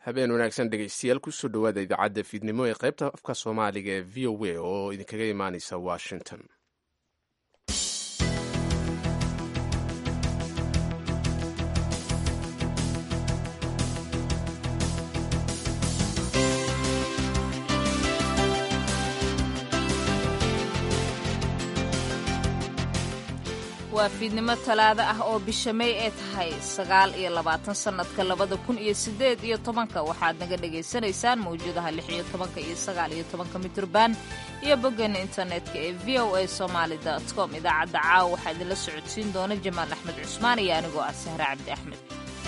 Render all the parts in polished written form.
habeen wanaagsan dhegaystayaal kusoo dhowaada idaacadda fiidnimo ee qaybta afka soomaaliga ee v o a oo idinkaga imaaneysa washington. waa fiidnimo talaado ah oo bisha May ay tahay 9 sannadka 2018 waxaad naga dhagaysanaysaan mawjadaha 16 iyo 19 mitirban iyo boggeena internetka ee voasomali.com. idaacadda caawa waxaa idinla socodsiin doona Jamaal Axmed Cusmaan iyo anigoo ah Sahra Cabdi Axmed.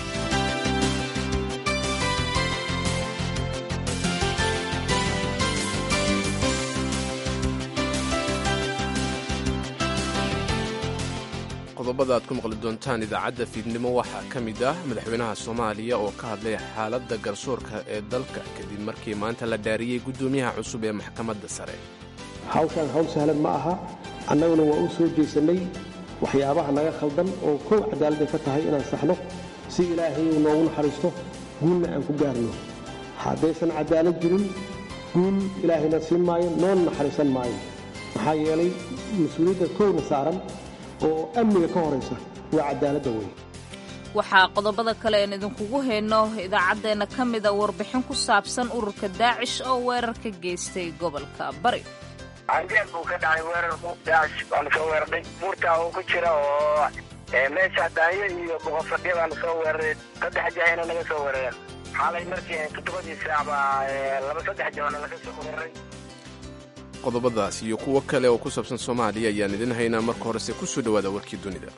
qodobada aad ku maqli doontaan idaacadda fiidnimo waxaa ka mid ah madaxweynaha Soomaaliya oo ka hadlay xaaladda garsoorka ee dalka kadib markii maanta la dhaariyay guddoomiyaha cusub ee maxkamadda sare. hawshan hawl sahlan ma aha, annaguna waa u soo jeesanay waxyaabaha naga khaldan oo kow cadaalad ay ka tahay inaan saxno si ilaahay uu noogu naxariisto guulna aan ku gaarno. haddaysan cadaalad jirin guul ilaahayna siin maayo, noon naxariisan maayo. maxaa yeelay mas-uuliyadda kowna saaran oo amniga ka horeysa waa cadaaladda weyn. waxaa qodobada kale aan idinkugu hayno idaacaddeenna ka mida warbixin ku saabsan ururka Daacish oo weerar ka geystay gobolka Bari. Candeel buu ka dhacay weerarku Daacish baanu soo weeraray. Buurta uu ku jira oo meesha daayo iyo boqofadhiya baanu soo weeraray. 3 jeer naga soo weeraray. xalay markii 7 saac laba 3 jeer naga soo weeraray. qodobadaas iyo kuwo kale oo ku saabsan Soomaaliya ayaan idin haynaa. marka horese ku soo dhawaada warkii dunida.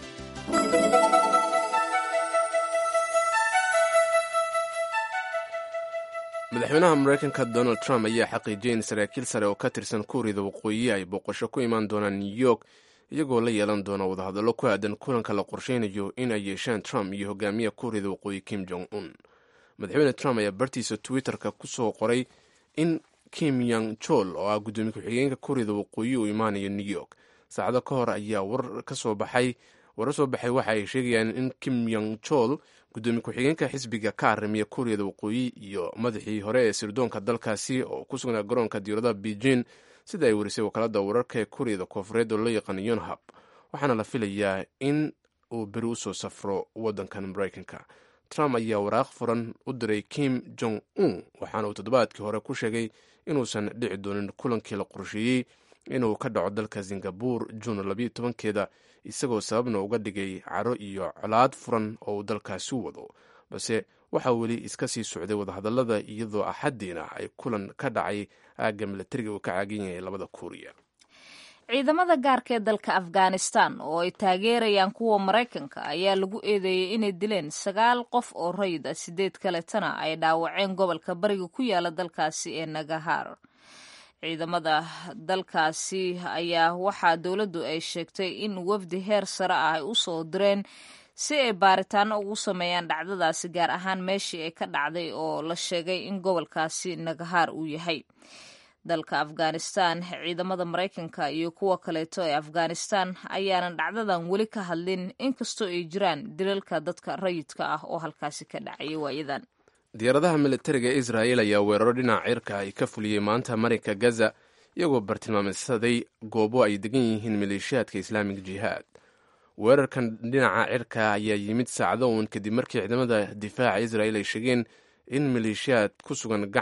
madaxweynaha Mareykanka Donald Trump ayaa xaqiijiyay in saraakiil sare oo ka tirsan Kuuriyada Waqooyi ay booqasho ku imaan doonaan New York iyagoo la yeelan doona wadahadallo ku aadan kulanka la qorsheynayo in ay yeeshaan Trump iyo hogaamiyaha Kuuriyada Waqooyi Kim Jong-un. madaxweyne Trump ayaa bartiisa Twitterka ku soo qoray in Kim Yong Chol oo ah gudoomiye ku-xigeenka Kuuriyada Waqooyi uu imaanayo New York. saacado ka hor ayaa warar soo baxay waxa ay sheegayaan in Kim Yong Chol gudoomiye ku-xigeenka xisbiga ka arrimiya Kuuriyada Waqooyi iyo madaxii hore ee sirdoonka dalkaasi oo ku sugnaa garoonka diyaaradaha Beijing sida ay warisay wakaaladda wararka ee Kuuriyada Koonfureed oo loo yaqaan Yonhap. waxaana la filayaa in uu beri u soo safro waddankan Mareykanka. Trump ayaa waraaq furan u diray Kim Jong-un waxaana uu toddobaadkii hore ku sheegay inuusan dhici doonin kulankii la qorsheeyey inuu ka dhaco dalka Singapore Juun 12 isagoo sababna uga dhigay caro iyo colaad furan oo uu dalkaasi wado. balse waxaa weli iska sii socday wadahadallada iyadoo axadiina ay kulan ka dhacay aagga milatariga uu ka caagan yahay labada Kuuriya. ciidamada gaarka ee dalka Afghanistan oo ay taageerayaan kuwa Mareykanka ayaa lagu eedeeyay inay dileen 9 qof oo rayid ah, 8 kaletana ay dhaawaceen gobolka bariga ku yaala dalkaasi ee Nangarhar. ciidamada dalkaasi ayaa waxaa dowladdu ay sheegtay in wafdi heer sare ah ay u soo direen si ay baaritaano ugu sameeyaan dhacdadaasi, gaar ahaan meeshii ay ka dhacday oo la sheegay in gobolkaasi Nangarhar uu yahay. dalka Afghanistan ciidamada Mareykanka iyo kuwa kaleeto ee Afghanistan ayaanan dhacdadan weli ka hadlin inkastoo ay jiraan dilalka dadka rayidka ah oo halkaasi ka dhacay waayadan. diyaaradaha militariga ee Israa'iil ayaa weeraro dhinaca cirka ay ka fuliyey maanta marinka Gaza iyagoo bartilmaameedsaday goobo ay degan yihiin maleeshiyaadka Islaamic Jihad. weerarkan dhinaca cirka ayaa yimid saacado uun kadib markii ciidamada difaaca Israa'iil ay sheegeen in maleeshiyaad ku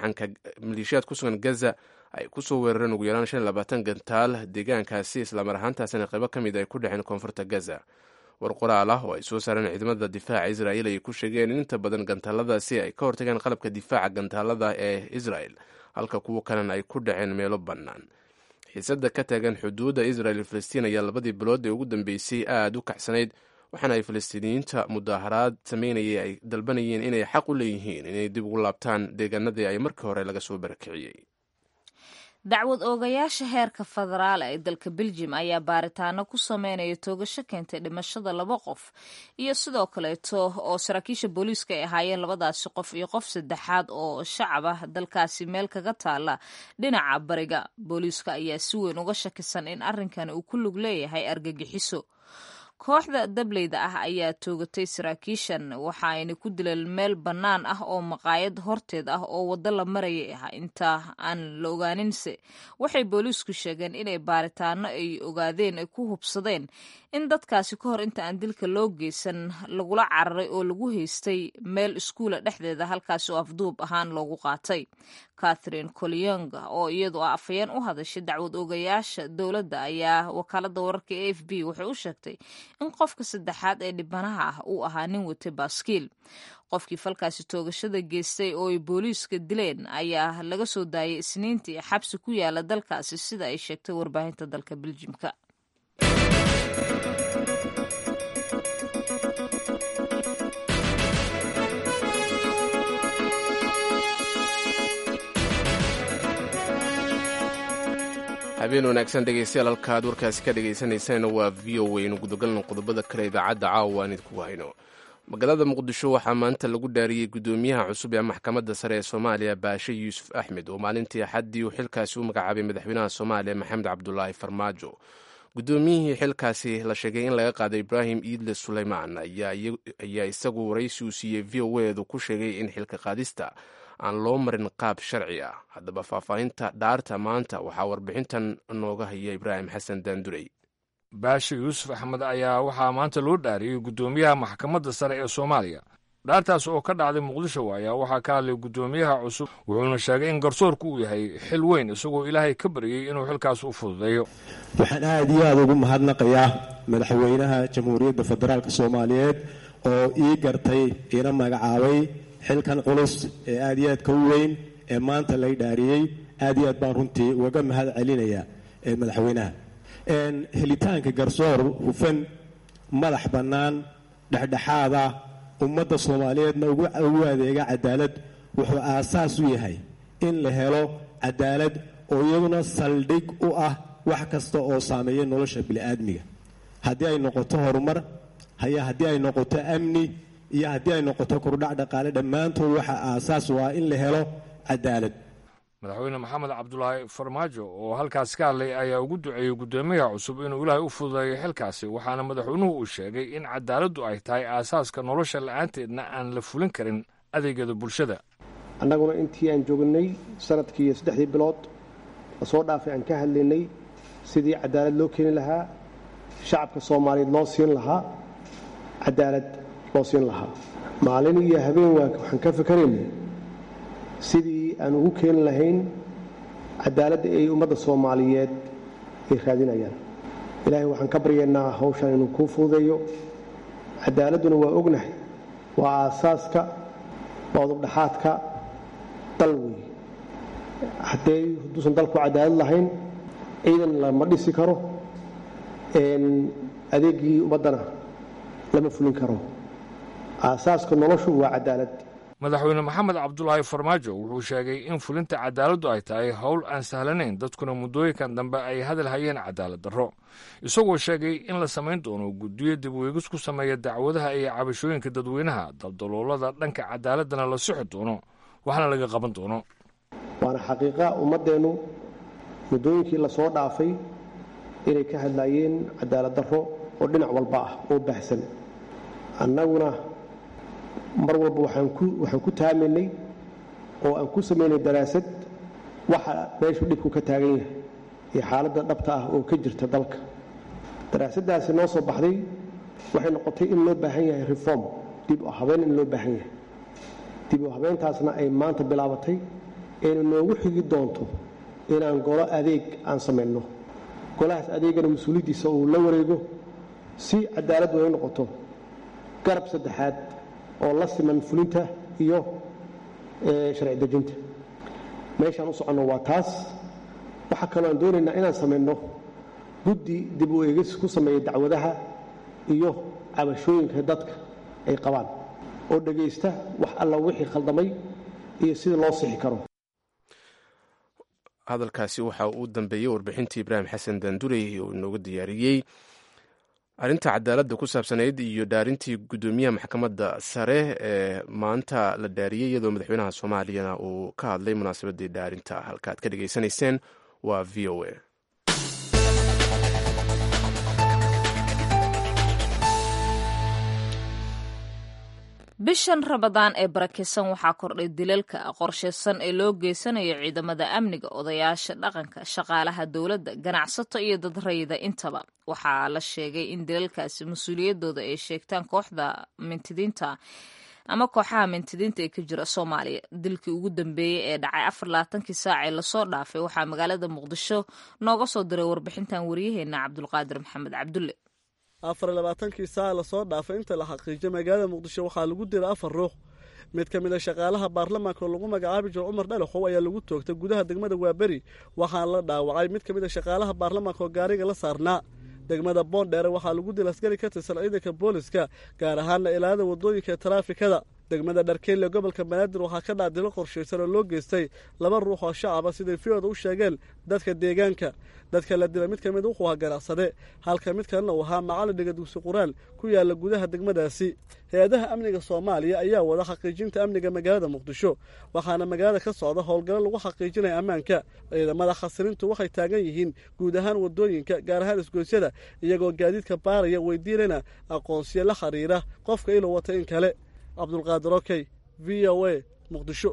sugan Gaza ay ku soo weerareen ugu yaraan 25 gantaal deegaankaasi, isla mar ahaantaasina qaybo ka mid ay ku dhaceen koonfurta Gaza. war qoraal ah oo ay soo saareen ciidamada difaaca Israa'iil ay ku sheegeen in inta badan gantaaladaasi ay ka hortageen qalabka difaaca gantaalada ee Israa'iil, halka kuwo kalena ay ku dhaceen meelo bannaan. xiisadda ka taagan xuduudda Israa'iil iyo Filistiin ayaa labadii bilood ee ugu dambeysay aad u kacsanayd, waxaana ay Filistiiniyiinta mudaharaad sameynayay ay dalbanayeen inay xaq u leeyihiin inay dib ugu laabtaan deegaanadii ay markii hore laga soo barakiciyey. dacwad oogayaasha heerka federaal ee dalka Belgium ayaa baaritaano ku sameynaya toogasho keentay dhimashada 2 qof iyo sidoo kaleeto oo saraakiisha booliiska ay ahaayeen 2daasi qof iyo qof saddexaad oo shacab ah dalkaasi meel kaga taala dhinaca bariga. booliiska ayaa si weyn uga shakisan in arrinkan uu ku lug leeyahay argagixiso. kooxda dableyda ah ayaa toogatay saraakiishan waxa ayna ku dileen meel bannaan ah oo maqaayad horteed ah oo waddo la marayay ah inta aan la ogaaninse waxay booliisku sheegeen inay baaritaano ay ogaadeen ay ku hubsadeen in dadkaasi ka hor inta aan dilka loo geysan lagula cararay oo lagu haystay meel iskuula dhexdeeda halkaasi oo afduub ahaan loogu qaatay catherine colyoung oo iyadu ah afhayeen u hadashay dacwad ogayaasha dowladda ayaa wakaalada wararka a f b waxay u sheegtay in qofka saddexaad ee dhibanaha ah uu ahaa nin watay baaskiil qofkii falkaasi toogashada geystay oo ay booliiska dileen ayaa laga soo daayay isniintii xabsi ku yaala dalkaasi sida ay sheegtay warbaahinta dalka beljimka habeen wanaagsan dhegaystayaal halka aad warkaasi ka dhagaysanaysaan waa v o a inu gudagalno qodobada kale idaacadda caawa aan idinku hayno magaalada muqdisho waxaa maanta lagu dhaariyey gudoomiyaha cusub ee maxkamadda sare ee soomaaliya baashe yuusuf axmed oo maalintii axaddii uu xilkaasi u magacaabay madaxweynaha soomaaliya maxamed cabdulaahi farmaajo gudoomiyihii xilkaasi la sheegay in laga qaaday ibraahim iidle suleymaan ayaa isagu waraysi uu siiyey v o edu ku sheegay in xilka qaadista aan loo marin qaab sharci ah haddaba faahfaahinta dhaarta maanta waxaa warbixintan nooga haya ibraahim xasan daandurey baashe yuusuf axmed ayaa waxaa maanta loo dhaariyey guddoomiyaha maxkamadda sare ee soomaaliya dhaartaas oo ka dhacday muqdisho ayaa waxaa ka hadlay guddoomiyaha cusub wuxuuna sheegay in garsoorku uu yahay xil weyn isagoo ilaahay ka baryey inuu xilkaas u fududeeyo waxaan aad iyo aad ugu mahadnaqayaa madaxweynaha jamhuuriyadda federaalk soomaaliyeed oo ii gartay ina magacaabay xilkan culus ee aad iyo aadka u weyn ee maanta lay dhaariyey aad iyo aad baan runtii ugaga mahad celinayaa madaxweynaha helitaanka garsoor hufan madax bannaan dhexdhexaada ummadda soomaaliyeedna ugu adeega cadaalad wuxuu aasaas u yahay in la helo cadaalad oo iyaduna saldhig u ah wax kasta oo saameeya nolosha bini'aadmiga haddii ay noqoto horumar haddii ay noqoto amni iyo haddii ay noqoto kordhac dhaqaale dhammaantood waxaa aasaas u ah in la helo cadaalad madaxweyne maxamed cabdulaahi farmaajo oo halkaas ka hadlay ayaa ugu duceeyey guddoomiyaha cusub inuu ilaahay u fududeeyo xilkaasi waxaana madaxweynuhu uu sheegay in cadaaladdu ay tahay aasaaska nolosha la'aanteedna aan la fulin karin adeegyada bulshada annaguna intii aan joognay sanadkii iyo 3 bilood lasoo dhaafay aan ka hadlaynay sidii cadaalad loo keeni lahaa shacabka soomaaliyeed loo siin lahaa cadaalad loo siin lahaa maalin iyo habeen waxaan ka fikiraynay sidii aan ugu keeni lahayn cadaaladda ay ummadda soomaaliyeed ay raadinayaan ilaahay waxaan ka baryaynaa hawshan inuu kuu fududeeyo cadaaladduna waa ognahay waa aasaaska waa udubdhaxaadka dal weeye hadduusan dalku cadaalad lahayn ciidan lama dhisi karo adeegii ummaddana lama fulin karo aasaaska noloshu waa cadaalad madaxweyne maxamed cabdulaahi farmaajo wuxuu sheegay in fulinta cadaaladdu ay tahay howl aan sahlanayn dadkuna muddooyinkan dambe ay hadal hayeen cadaalad darro isagoo sheegay in la samayn doono guddiyo dib weegis ku sameeya dacwadaha iyo cabashooyinka dadweynaha daldaloolada dhanka cadaaladdana la sixi doono waxna laga qaban doono waana xaqiiqa ummaddeennu muddooyinkii la soo dhaafay inay ka hadlaayeen cadaalad darro oo dhinac walba ah oo baahsan annaguna mar walba waxaan ku taamaynay oo aan ku samaynay daraasad waxa meeshu dhibku ka taagan yahay iyo xaaladda dhabta ah oo ka jirta dalka daraasaddaasi noo soo baxday waxay noqotay in loo baahan yahay reform dib u habeen in loo baahan yahay dib u habeentaasna ay maanta bilaabatay ayna noogu xigi doonto inaan golo adeeg aan samayno golahaas adeegana mas-uuliyaddiisa uu la wareego si cadaalad way noqoto garab saddexaad oo la siman fulinta iyo sharci dejinta meeshaan u soconno waa taas waxaa kaloo aan doonaynaa inaan samayno guddi dib u eegis ku sameeya dacwadaha iyo cabashooyinka dadka ay qabaan oo dhegaysta wax alla wixii khaldamay iyo sida loo sixi karo hadalkaasi waxa uu dambeeyey warbixintii ibraahim xasan daandurey oo inooga diyaariyey arrinta cadaaladda ku saabsanayd iyo dhaarintii guddoomiyaha maxkamadda sare ee maanta la dhaariyey iyadoo madaxweynaha soomaaliyana uu ka hadlay munaasabaddii dhaarinta halka aad ka dhegaysanayseen waa v o a bishan rabadaan ee barakeysan waxaa kordhay dilalka qorsheysan ee loo geysanayo ciidamada amniga, odayaasha dhaqanka, shaqaalaha dowladda, ganacsato iyo dad rayida intaba. waxaa la sheegay in dilalkaasi mas-uuliyadooda ay sheegtaan kooxda mintidiinta ama kooxaha mintidiinta ee ka jira Soomaaliya. dilkii ugu dambeeyey ee dhacay 24 saac ee lasoo dhaafay waxaa magaalada Muqdisho nooga soo diray warbixintan wariyaheena Cabdulqaadir Maxamed Cabdulle. 24 saac lasoo dhaafay inta la xaqiijiyay magaalada Muqdisho waxaa lagu dilay 4 ruux. mid ka mid ah shaqaalaha baarlamaanka oo lagu magacaabi jiray Cumar Dhalaxow ayaa lagu toogtay gudaha degmada Waaberi, waxaana la dhaawacay mid ka mid ah shaqaalaha baarlamaanka oo gaariga la saarnaa. degmada Boondheere waxaa lagu dilay askari ka tirsan ciidanka booliska, gaar ahaanna ilaalada wadooyinka taraafikada. degmada Dharkeyle gobolka Banaadir waxaa ka dhacay dilo qorsheysan oo loo geystay 2 ruux oo shacab ah sida fiyood u sheegeen dadka deegaanka. dadka la dilay mid ka mid wuxuu ahaa ganacsade, halka mid kalena uu ahaa macallin dhiga dugsi Quraan ku yaala gudaha degmadaasi. hay-adaha amniga Soomaaliya ayaa wada xaqiijinta amniga magaalada Muqdisho, waxaana magaalada ka socda howlgallo lagu xaqiijinayo ammaanka. ciidamada xasilintu waxay taagan yihiin guud ahaan wadooyinka, gaar ahaan isgoysyada, iyagoo gaadiidka baaraya weydiinayna aqoonsiyo la xiriira qofka inuu wato in kale. Cabdulqaadir Okey, VOA, Muqdisho.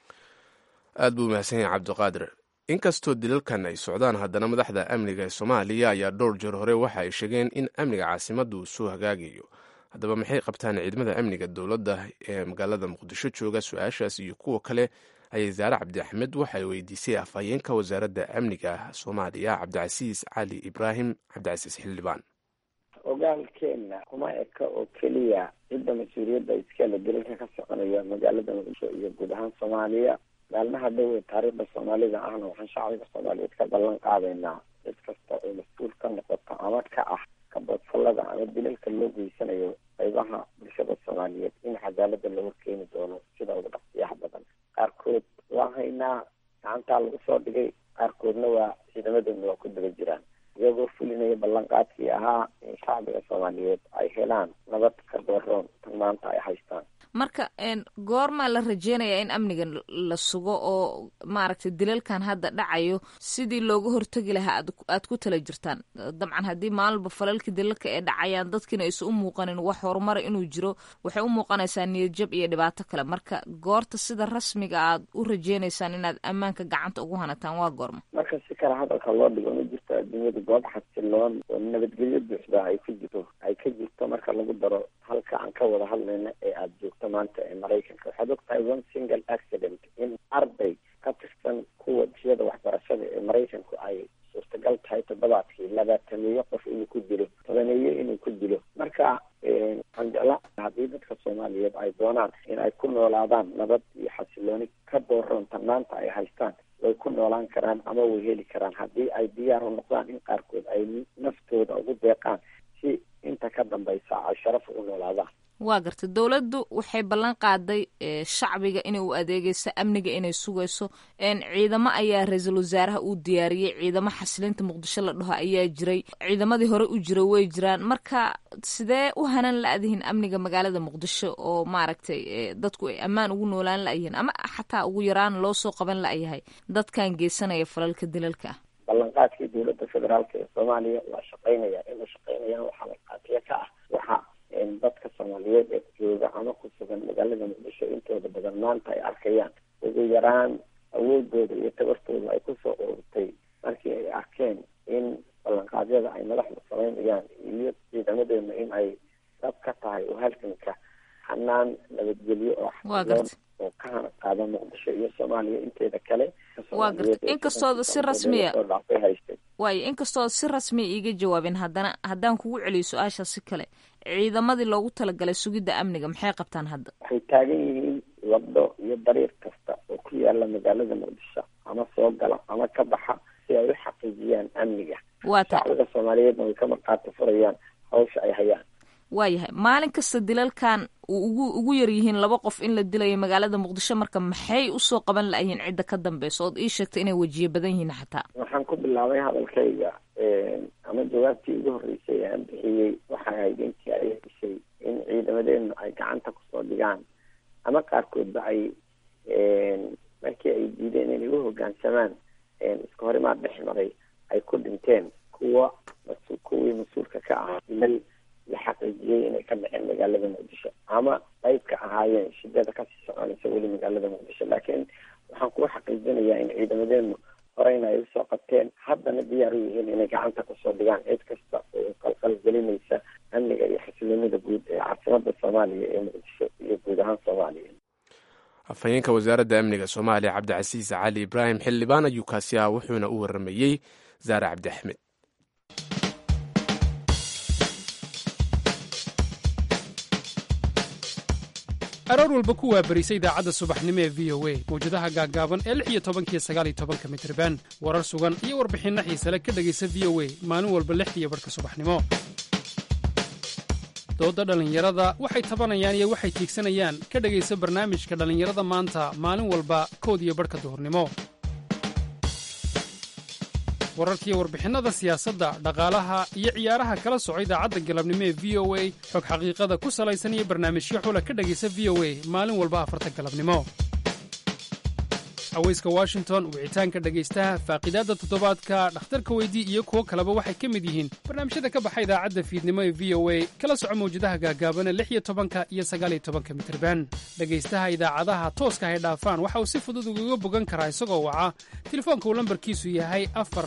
aad buu mahadsan yahay Cabdiqaadir. inkastoo dilalkan ay socdaan, haddana madaxda amniga ee Soomaaliya ayaa dhowr jeer hore waxa ay sheegeen in amniga caasimadda uu soo hagaagayo. haddaba maxay qabtaan ciidamada amniga dowladda ee magaalada Muqdisho jooga? su-aashaas iyo kuwa kale ayay Zaare Cabdi Axmed waxay weydiisay afhayeenka wasaaradda amniga Soomaaliya Cabdicasiis Cali Ibraahim Cabdicasiis Xildhibaan. ogaalkeena kuma eka oo keliya cidda mas-uuliyadda iskale dilalka ka soconaya magaalada Muqdisho iyo guud ahaan Soomaaliya. maalmaha dhow ee taariikhda Soomaalida ahna waxaan shacabka Soomaaliyeed ka ballan qaadaynaa cid kasta oo mas-uul ka noqota ama ka ah kabadfalada ama dilalka loo geysanayo qaybaha bulshada Soomaaliyeed in cadaaladda lagu keeni doono sida ugu dhaqsiyaha badan. qaarkood waa haynaa gacantaa lagu soo dhigay, qaarkoodna waa ciidamadeena waa ku daba jiraan, iyagoo fulinaya ballanqaadkii ahaa in shacbiga Soomaaliyeed ay helaan nabad ka dooron tan maanta ay haystaan. marka goormaa la rajeynayaa in amniga la sugo oo maaragtay dilalkan hadda dhacayo sidii looga hortagi lahaa aad ku tala jirtaan? dabcan haddii maalinba falalka dilalka ee dhacayaan dadkiina aysan u muuqanin wax horumara inuu jiro, waxay u muuqanaysaa niyadjab iyo dhibaato kale. marka goorta sida rasmiga aad u rajeynaysaan inaad ammaanka gacanta ugu hanataan waa goorma? marka si kale hadalka loo dhigo ma jirto adduunyada goob xasiloon oo nabadgelyo buuxda ay ka jirto marka lagu daro halka aan ka wada hadlayna ee aada joogto maanta ee Maraykanka. waxaad ogtahay one single accident in arday ka tirsan kuwa jihada waxbarashada ee Maraykanku ay suurtagal tahay toddobaadkii 20 qof inuu ku dilo, 10 inuu ku dilo. marka waxaan jeclaa haddii dadka Soomaaliyeed ay doonaan in ay ku noolaadaan nabad iyo xasilooni ka dooron tan maanta ay haystaan, way ku noolaan karaan ama way heli karaan haddii ay diyaar u noqdaan in qaarkood ay naftooda ugu deeqaan si inta ka dambaysa ay sharaf u noolaadaan. waa gartay. dowladdu waxay ballan qaaday shacbiga inay u adeegayso, amniga inay sugayso. ciidamo ayaa ra-iisul wasaaraha uu diyaariyey, ciidamo xasilinta Muqdisho la dhaho ayaa jiray, ciidamadii hore u jira way jiraan. marka sidee u hanan la-dihin amniga magaalada Muqdisho oo maaragtay dadku ay ammaan ugu noolaan la-yihiin ama xataa ugu yaraan loo soo qaban la-yahay dadkan geysanaya falalka dilalka ah? ballanqaadkii dowladda federaalka ee Soomaaliya waa shaqaynaya inuu shaqaynayaan waxaa markhaatiya ka ah waxa dadka Soomaaliyeed ee jooga ama ku sugan magaalada Muqdisho intooda badan maanta ay arkayaan ugu yaraan awoodooda iyo tabartooda ay ku soo ururtay markii ay arkeen in ballanqaadyada ay madaxda samaynayaan iyo ciidamadeena in ay dab ka tahay oo halkanka hanaan nabadgelyo oo xasiloon oo ka hana qaada Muqdisho iyo Soomaaliya inteeda kale. waa gartay. inkastoo si rasmiya inkastoo si rasmi iiga jawaabin, haddaan kugu celiyo su-aasha si kale, ciidamadii loogu talagalay sugidda amniga maxay qabtaan hadda? waxay taagan yihiin waddo iyo dariiq kasta oo ku yaala magaalada Muqdisho ama soo gala ama ka baxa si ay u xaqiijiyaan amniga. shacbiga Soomaaliyeedna way ka markhaati furayaan hawsha ay hayaan. waayahay. maalin kasta dilalkan ugu yar yihiin 2 qof in la dilayo magaalada Muqdisho, marka maxay usoo qaban la-yihiin cidda ka dambeysa ood ii sheegtay inay wajiyo badan yihiin? xataa waxaan ku bilaabay hadalkayga ama jawaabtii ugu horreysay ee aan bixiyey waxay ahayd intii ay heshay in ciidamadeena ay gacanta kusoo dhigaan ama qaarkoodba ay markii ay diideen inay u hoggaansamaan iska horimaad dhex maray ay ku dhinteen kuwii mas-uulka ka ah dilal la xaqiijiyey inay ka dhaceen magaalada muqdisho ama qayb ka ahaayeen shidada kasii soconaysa weli magaalada muqdisho. laakiin waxaan kuu xaqiijinayaa in ciidamadeenu horeyna ay usoo qabteen, haddana diyaar u yihiin inay gacanta kusoo dhigaan cid kasta oo qalqalgelinaysa amniga iyo xasiloonida guud ee caasimada soomaaliya ee muqdisho iyo guud ahaan soomaaliya. afhayeenka wasaaradda amniga soomaaliya cabdicasiis cali ibraahim xildhibaan ayuu kaasi ah, wuxuuna u waramayey zaare cabdi axmed. aroor walba ku waabarisa idaacadda subaxnimo ee v o a mawjadaha gaaggaaban ee 16 iyo 19 mitirban warar sugan iyo warbixinno xiise leh ka dhegaysa v o a maalin walba 6:00 subaxnimo. dooda dhallinyarada waxay tabanayaan iyo waxay tiigsanayaan ka dhegaysa barnaamijka dhallinyarada maanta maalin walba 1:00 duhurnimo. wararkiiyo warbixinnada siyaasadda, dhaqaalaha iyo ciyaaraha kala soco idaacadda galabnimo ee v o a xog xaqiiqada ku salaysan iyo barnaamijyo xula ka dhegaysa v o a maalin walba 4 galabnimo. haweyska washington, wicitaanka dhegaystaha, faaqidaadda toddobaadka, dhakhtarka weydii iyo kuwo kaleba waxay ka mid yihiin barnaamijyada ka baxa idaacadda fiidnimo ee v o a kala soco mawjadaha gaagaabana 16 iyo 19 mitirban. dhegaystaha idaacadaha tooska hay dhaafaan waxa uu si fudud ugaga bogan karaa isagoo waca telefoonka uu lambarkiisu yahay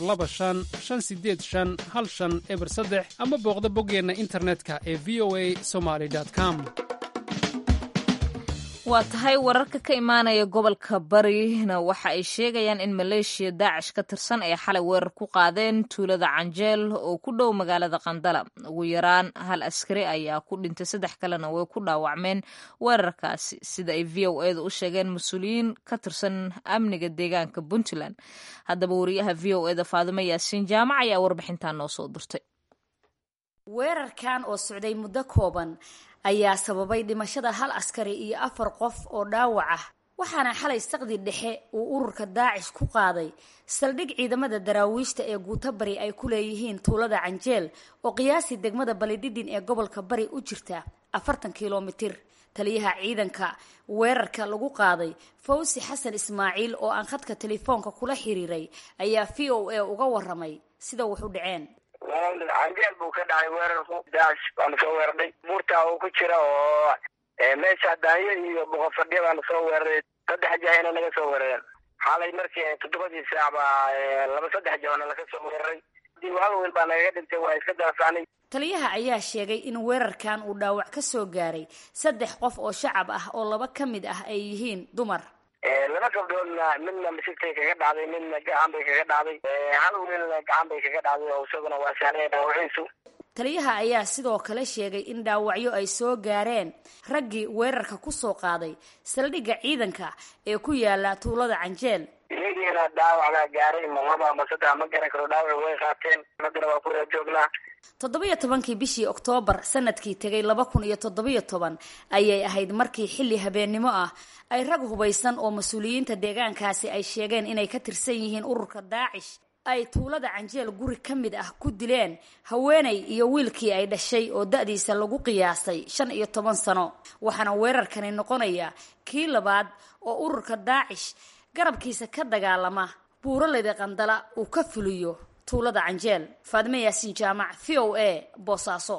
425-585-1503 ama booqda boggeenna internetka ee voasomali.com. waa tahay wararka ka imaanaya gobolka barina waxa ay sheegayaan in maleeshiya daacish ka tirsan ay xalay weerar ku qaadeen tuulada canjeel oo ku dhow magaalada qandala. ugu yaraan 1 askari ayaa ku dhintay, 3 kalena way ku dhaawacmeen weerarkaasi, sida ay v o eeda u sheegeen mas-uuliyiin ka tirsan amniga deegaanka puntland. haddaba wariyaha v o eda faadimo yaasiin jaamac ayaa warbixintan noo soo dirtay. weerarkan oo socday muddo kooban ayaa sababay dhimashada 1 askari iyo 4 qof oo dhaawac ah, waxaana xalay saqdi dhexe uu ururka daacish ku qaaday saldhig ciidamada daraawiishta ee guuta bari ay ku leeyihiin tuulada canjeel oo qiyaasi degmada balidhidhin ee gobolka bari u jirta 40 kilomitir. taliyaha ciidanka weerarka lagu qaaday fawsi xasan ismaaciil oo aan khadka telefoonka kula xiriiray ayaa v o a uga waramay sida wuxuu dhaceen. canjeel buu ka dhacay weerarku, daacish baanu soo weeraray. buurta uu ku jira oo meesha daanyo iyo boqofadhiya baanu soo weeraray. 3 jahayna naga soo weerareen. xalay markii 7 saac baa 2-3 jahana laga soo weeraray. hal wiil baa nagaga dhintay, waa iska daafaanay. taliyaha ayaa sheegay in weerarkan uu dhaawac ka soo gaaray 3 qof oo shacab ah oo 2 ka mid ah ay yihiin dumar. 2 gabdhoodna midna misigtay kaga dhacday, midna gacan bay kaga dhacday. hal wiilna gacan bay kaga dhacday oo isaguna waa saaray dhaawaciisu. taliyaha ayaa sidoo kale sheegay in dhaawacyo ay soo gaareen raggii weerarka ku soo qaaday saldhigga ciidanka ee ku yaala tuulada canjeel. iyagiina dhaawaca gaaray ma 2 ama 3 ma garan karo, dhaawac way qaateen. haddana waa ku joognaa. 17 bishii Oktoobar sanadkii tagay 2017 ayay ahayd markii xilli habeennimo ah ay rag hubaysan oo mas-uuliyiinta deegaankaasi ay sheegeen inay ka tirsan yihiin ururka daacish ay tuulada canjeel guri ka mid ah ku dileen haweenay iyo wiilkii ay dhashay oo da'diisa lagu qiyaasay 15 sano. waxaana weerarkani noqonaya kii labaad oo ururka daacish garabkiisa ka dagaalama buuraleyda qandala uu ka fuliyo tuulada canjeel. faadime yaasiin jaamac, v o a, boosaaso.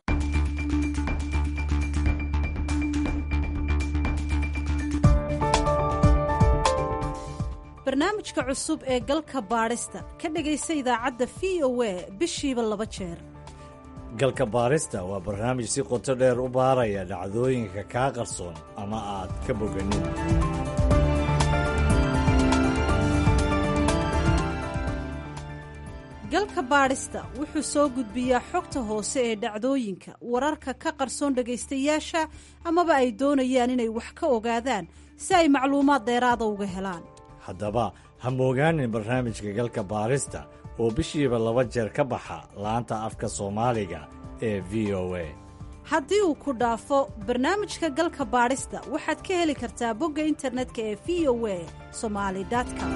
barnaamijka cusub ee galka baadhista ka dhegaysa idaacadda v o a bishiiba 2 jeer. galka baadhista waa barnaamij si qoto dheer u baaraya dhacdooyinka kaa qarsoon ama aad ka boganin. galka baadhista wuxuu soo gudbiyaa xogta hoose ee dhacdooyinka, wararka ka qarsoon dhegaystayaasha amaba ay doonayaan inay wax ka ogaadaan si ay macluumaad dheeraada uga helaan. haddaba ha moogaanin barnaamijka galka baadhista oo bishiiba 2 jeer ka baxa laanta afka soomaaliga ee v o a. haddii uu ku dhaafo barnaamijka galka baadhista waxaad ka heli kartaa bogga internetka ee v o a somali.com.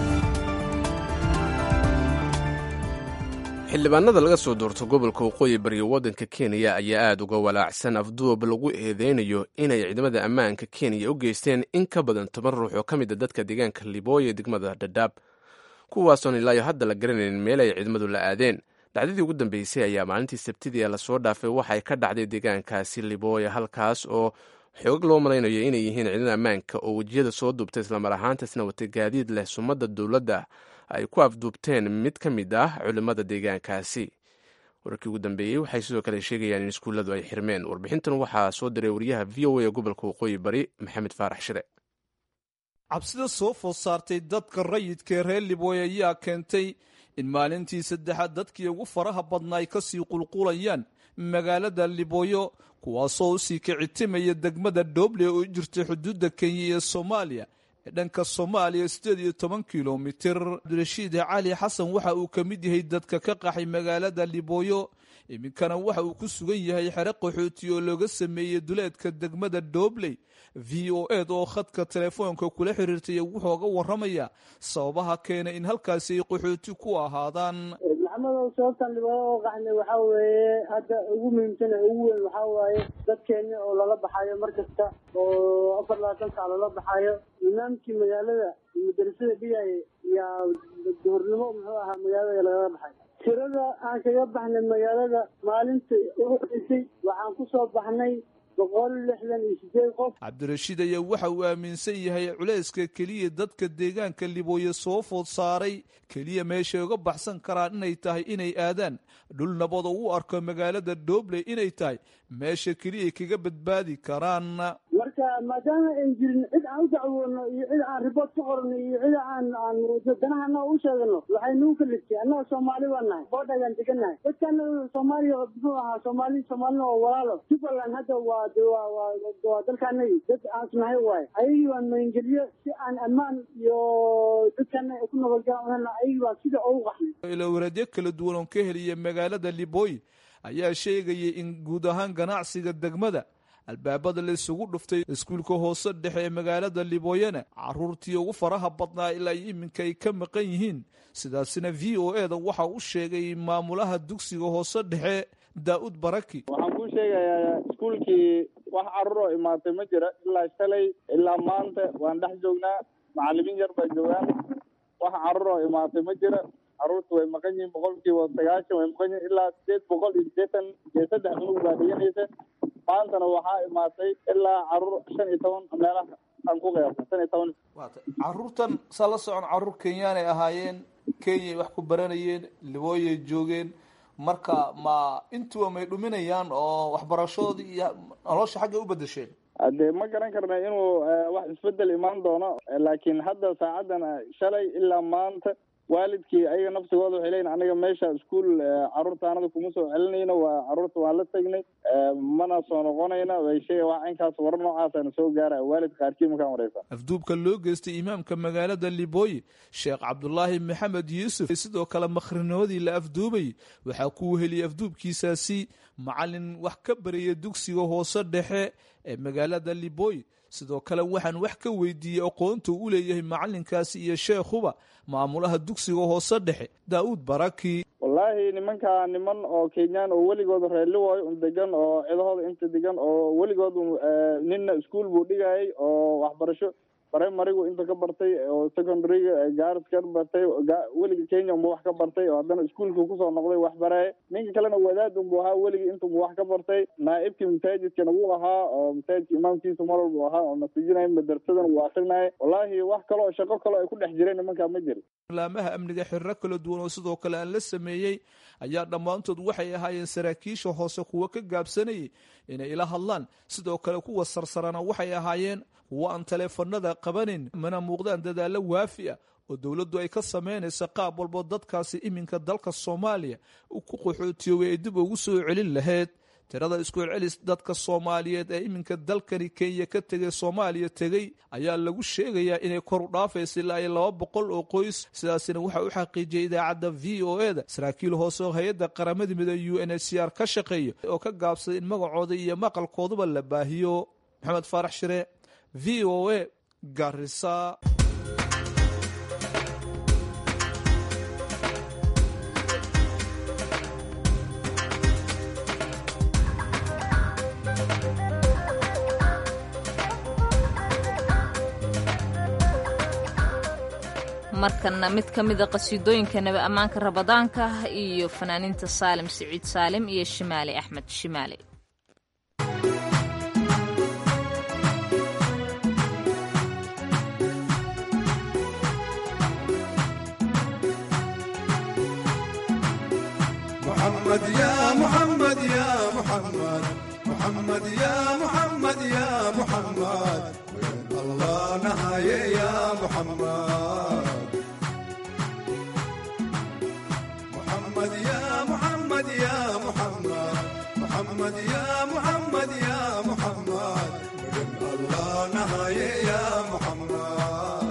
xildhibaanada laga soo doorto gobolka waqooyi bari waddanka kenya ayaa aad uga walaacsan afduub lagu eedeynayo inay ciidamada ammaanka kenya u geysteen in ka badan 10 ruux oo ka mid a dadka deegaanka libooya degmada dhadhaab, kuwaasoon ilaayo hadda la garanayn meel ay ciidamadu la aadeen. dhacdadii ugu dambeysay ayaa maalintii sabtidii ee lasoo dhaafay waxay ka dhacday deegaankaasi libooya halkaas oo xoog loo malaynayo inay yihiin ciidan ammaanka oo wejiyada soo duubtay islamar ahaantaasna wata gaadiid leh sumadda dowladda ay ku afduubteen mid ka mid ah culimmada deegaankaasi. wararkii ugu dambeeyey waxay sidoo kale sheegayaan in iskuulladu ay xirmeen. warbixintan waxaa soo diray wariyaha v o a ee gobolka waqooyi bari maxamed faarax shire. cabsida soo food saartay dadka rayidka ee reer libooya ayaa keentay in maalintii saddexaad dadkii ugu faraha badna ay kasii qulqulayaan magaalada libooyo kuwaasoo usii kicitimaya degmada dooble oo jirtay xuduudda kenya iyo soomaaliya ee dhanka soomaaliya 18 kilomitir. cabdirashiid cali xasan waxa uu ka mid yahay dadka ka qaxay magaalada libooyo iminkana waxa uu ku sugan yahay xero qaxooti oo looga sameeyey duleedka degmada doobley. v o ed oo khadka telefoonka kula xiriirtay wuxuuga waramaya sababaha keena in halkaasi ay qaxooti ku ahaadaan. maxamedow sababtan libooyo oo qaxnay waxaa weeye hadda ugu muhiimsan ee ugu weyn waxaa waaye dadkeena oo lala baxayo mar kasta oo 24 saac lala baxayo. imaamkii magaalada madrasada dhigaya yaa duhurnimo muxuu ahaa magaalada lagala baxay. tirada aan kaga baxnay magaalada maalintii ugu horeysay waxaan ku soo baxnay 168 qof. cabdirashiid ayaa waxa uu aaminsan yahay culayska keliya dadka deegaanka libooya soo food saaray keliya meeshay uga baxsan karaan inay tahay inay aadaan dhul nabad oo u arko magaalada doobley inay tahay meesha keliya kaga badbaadi karaan. marka maadaama ay jirin cid aan u dacwoono iyo cid aan ribood ka qorno iyo cid aan danahana u sheegano waxay nagu kaliftay annaga Soomaali baan nahay boodhagan deganahay dadkan Soomaaliya muxuu ahaa Soomaalina oo walaalo Jubaland hadda waa dalkaanagi dad aan nahay waay ayagii waan maangeliyo si aan ammaan iyo dadkan ku nabadgalaan ayagii waa sida ugu qaxnay. ilo wareedyo kala duwan oo ka heliyay magaalada libooy ayaa sheegayay in guud ahaan ganacsiga degmada albaabada la isugu dhuftay. iskuulka hoose dhexe ee magaalada libooyana caruurtii ugu faraha badnaa ilaa iminka ay ka maqan yihiin. sidaasina v o eda waxa uu sheegay maamulaha dugsiga hoose dhexe daa'ud baraki. waxaan kuu sheegayaa iskuulkii wax carruur oo imaatay ma jira ilaa shalay ilaa maanta waan dhex joognaa macallimiin yar baa joogaan wax carruur oo imaatay ma jira. carruurta way maqan yihiin 90% way maqan yihiin ilaa 883 unug baa dhiganaysa. maantana waxaa imaatay ilaa carruur 15 meelaha aan ku qiyaasay 15. carruurtan saa la socon carruur kenyaan ay ahaayeen kenya wax ku baranayeen libooyay joogeen marka ma intuba may dhuminayaan oo waxbarashadoodii iyo nolosha xagga u bedesheen. hadee ma garan karna inuu wax isbedel imaan doono laakiin hadda saacadan shalay ilaa maanta waalidkii ayaga nafsigooda waxay leeyihin anaga meesha iskuul carruurta anada kuma soo celinayno waa carruurta waan la tagnay mana soo noqonayna way sheega wax inkaas warar noocaasana soo gaaraya waalid qaarkii markaan wareysa. afduubka loo geystay imaamka magaalada libooy sheekh cabdulaahi maxamed yuusuf sidoo kale makhrinoodii la afduubay waxaa ku heliyay afduubkiisaasi macalin wax ka baraya dugsiga hoose dhexe ee magaalada libooy. sidoo kale waxaan wax ka weydiiyey aqoonta u leeyahay macalinkaasi iyo sheekhuba maamulaha dugsiga hoose dhexe daa'ud baraki. wallaahi nimankaa niman oo kenyaan oo weligood reerli waayo un degan oo cidahooda inta degan oo weligood ninna iskuul buu dhigayay oo waxbarasho primarigu inta ka bartay oo secondaryga gaaris ka bartay weliga Kenya uu wax ka bartay oo haddana iskuulka kusoo noqday wax baraya. ninka kalena wadaad uu ahaa weliga inta uu wax ka bartay naa'ibkii masaajidkana uu ahaa oo masaajidka imaamkiisa maral uu ahaa oo nasiijinay madrasadan uu akhrinay. wallaahi wax kale oo shaqo kale ay ku dhex jireen nimanka ma jiro. laamaha amniga xirro kala duwan oo sidoo kale aan la sameeyay ayaa dhammaantood waxay ahaayeen saraakiisha hoose kuwa ka gaabsanayay inay ila hadlaan. sidoo kale kuwa sarsarana waxay ahaayeen kuwa aan taleefanada qabanin mana muuqdaan dadaalo waafi ah oo dowladdu ay ka sameynaysa qaab walbo dadkaasi iminka dalka Soomaaliya ku qaxootiyoobay ay dib ugu soo celin lahayd. tirada isku celis dadka Soomaaliyeed ee iminka dalkani Kenya ka tagay Soomaaliya tagay ayaa lagu sheegayaa inay kor u dhaafayso ilaa 200 oo qoys. sidaasina waxa uu xaqiijiyay idaacadda VOA saraakiil hoose oo hay'adda qaramada midoobay UNHCR ka shaqeeya oo ka gaabsaday in magacooda iyo maqalkooduba la baahiyo. maxamed faarax shire VOA Garissa. markana mid ka mida qasiidooyinka nabi ammaanka rabadaanka iyo fanaaniinta saalim siciid saalim iyo shimaali axmed shimaali. محمد يا محمد يا محمد محمد يا محمد يا محمد وين الله نهاية يا محمد محمد يا محمد يا محمد محمد يا محمد يا محمد وين الله نهاية يا محمد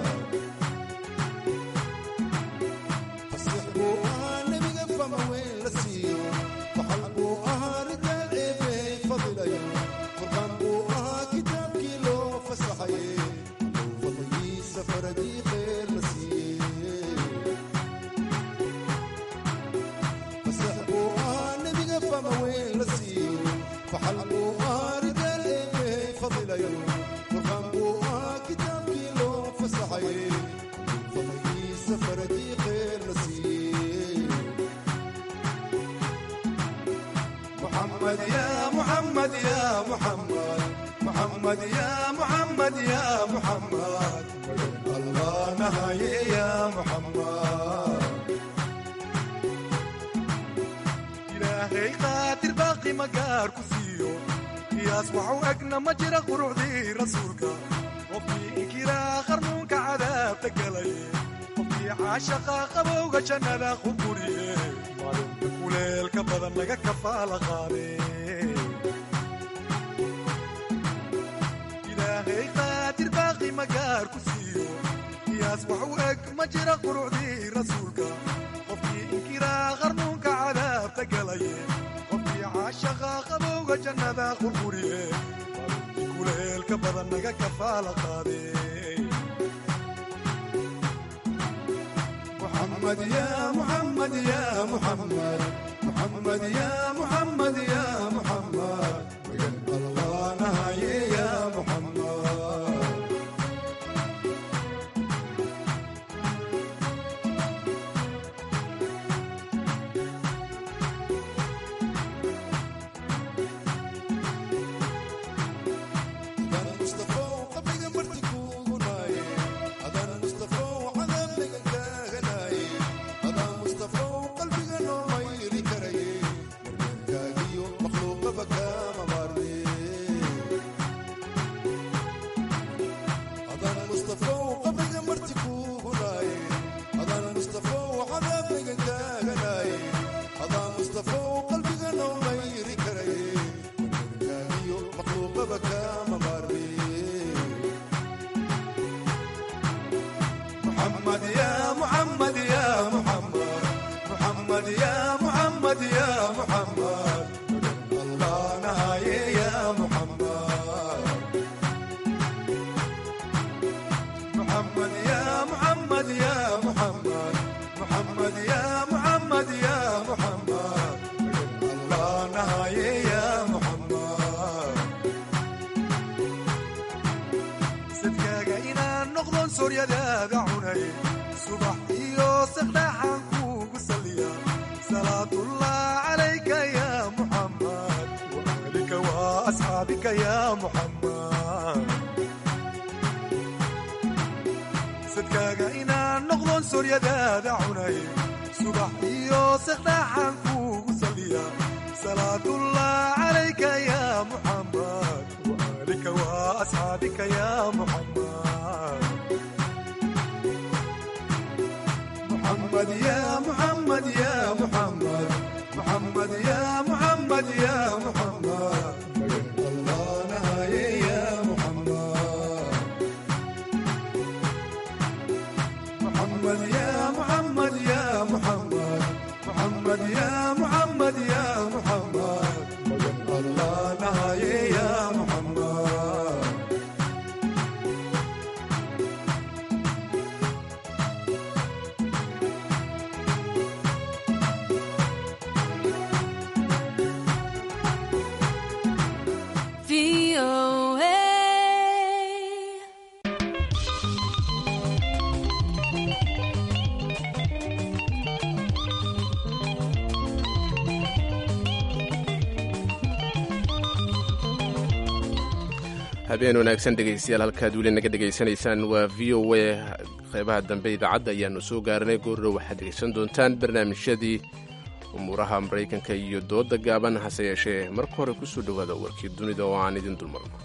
تصحبوا أنا بقفة موين لسيو وحلقوا رجال إبي فضل يوم قربانبوا كتاب كيلو فسحي فضلي سفر دي خير لسيو تصحبوا أنا بقفة موين لسيو وحلقوا رجال إبي فضل يوم قربانبوا كتاب كيلو فسحي فضلي سفر دي خير لسيو محمد يا محمد يا محمد محمد يا محمد يا محمد الله نهاية يا محمد إلهي قادر باقي مقار كسيو يصبح أقنا مجرى قروع ذي رسولك وفي إكرا خرنونك عذاب تقلي وفي عاشقا قبوغ جنة خبوري وليلك بدن لك كفالة غالي إلهي قادر باقي مقار كسيو يصبح وأك مجرى قروع ذي رسولك وفي إنكرا غرنونك عذاب تقلي وفي عاشقا قبوغ جنة خبوري وليلك بدن لك كفالة غالي محمد يا محمد يا محمد محمد يا محمد يا محمد وين الله نهاية يا محمد محمد يا محمد يا محمد محمد يا محمد يا محمد الله نهاية يا محمد محمد يا محمد يا محمد محمد يا محمد يا محمد الله نهاية يا محمد صدقك إنا نغضن سوريا داعوني صبح يوسف نحنكو قصليا صلاة الله عليك يا محمد وأهلك وأصحابك يا محمد صدقك إنا نغضن سوريا داعوني صبح يوسف نحنكو قصليا صلاة الله عليك يا محمد وأهلك وأصحابك يا محمد محمد يا محمد يا محمد محمد يا محمد يا محمد الله نهاية يا محمد محمد يا محمد يا محمد محمد يا محمد يا محمد الله نهاية يا محمد habeen wanaagsan dhegaystayaal halkaad weli naga dhegaysanaysaan waa v o a qeybaha dambe idaacadda ayaanu soo gaaranay goorro waxaad dhegaysan doontaan barnaamijyadii umuuraha maraykanka iyo dooda gaaban hase yeeshee marka hore ku soo dhowaada warkii dunida oo aan idin dulmarno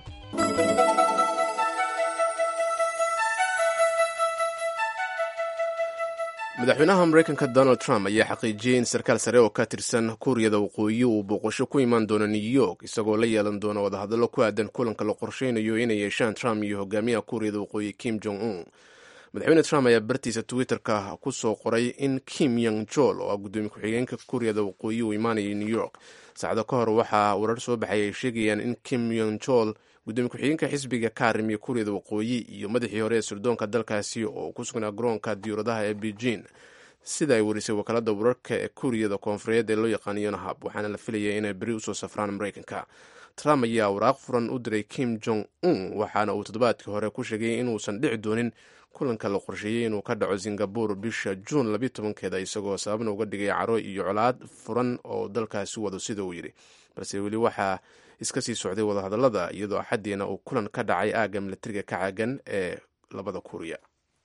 madaxweynaha maraykanka donald trump ayaa xaqiijiyey in sarkaal sare oo ka tirsan kuuriyada waqooyi uu booqasho ku imaan doono new york isagoo la yeelan doona wadahadallo ku aadan kulanka la qorsheynayo inay yeeshaan trump iyo hogaamiyaha kuuriyada waqooyi kim jong un madaxweyne trump ayaa bartiisa twitterka ku soo qoray in kim yong jol oo ah guddoomiye ku-xigeenka kuuriyada waqooyi uu imaanayay new york saacado ka hor waxaa warar soo baxay ay sheegayaan in kim yong jol gudoomiye ku-xigeenka xisbiga ka arrimiya kuuriyada waqooyi iyo madaxii hore ee sirdoonka dalkaasi oo ku sugnaa garoonka diyuuradaha ee beijing sida ay warisay wakaalada wararka ee kuuriyada koonfureed ee loo yaqaan yonhab waxaana la filayay inay beri usoo safraan maraykanka trump ayaa waraaq furan u diray kim jong un waxaana uu toddobaadkii hore ku sheegay inuusan dhici doonin kulanka la qorsheeyey inuu ka dhaco singabore bisha juun 12keeda isagoo sababna uga dhigay caro iyo colaad furan oo dalkaasi wado sida uu yidhi balse weli waxaa iska sii socday wadahadallada iyadoo axadiina uu kulan ka dhacay aagga milatariga ka caagan ee labada kuuriya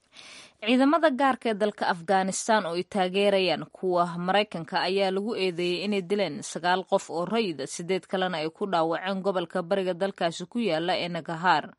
ciidamada gaarka ee dalka afghanistan oo ay taageerayaan kuwa maraykanka ayaa lagu eedeeyey inay dileen 9 qof oo rayida 8 kalena ay ku dhaawaceen gobolka bariga dalkaasi ku yaala ee nagahaar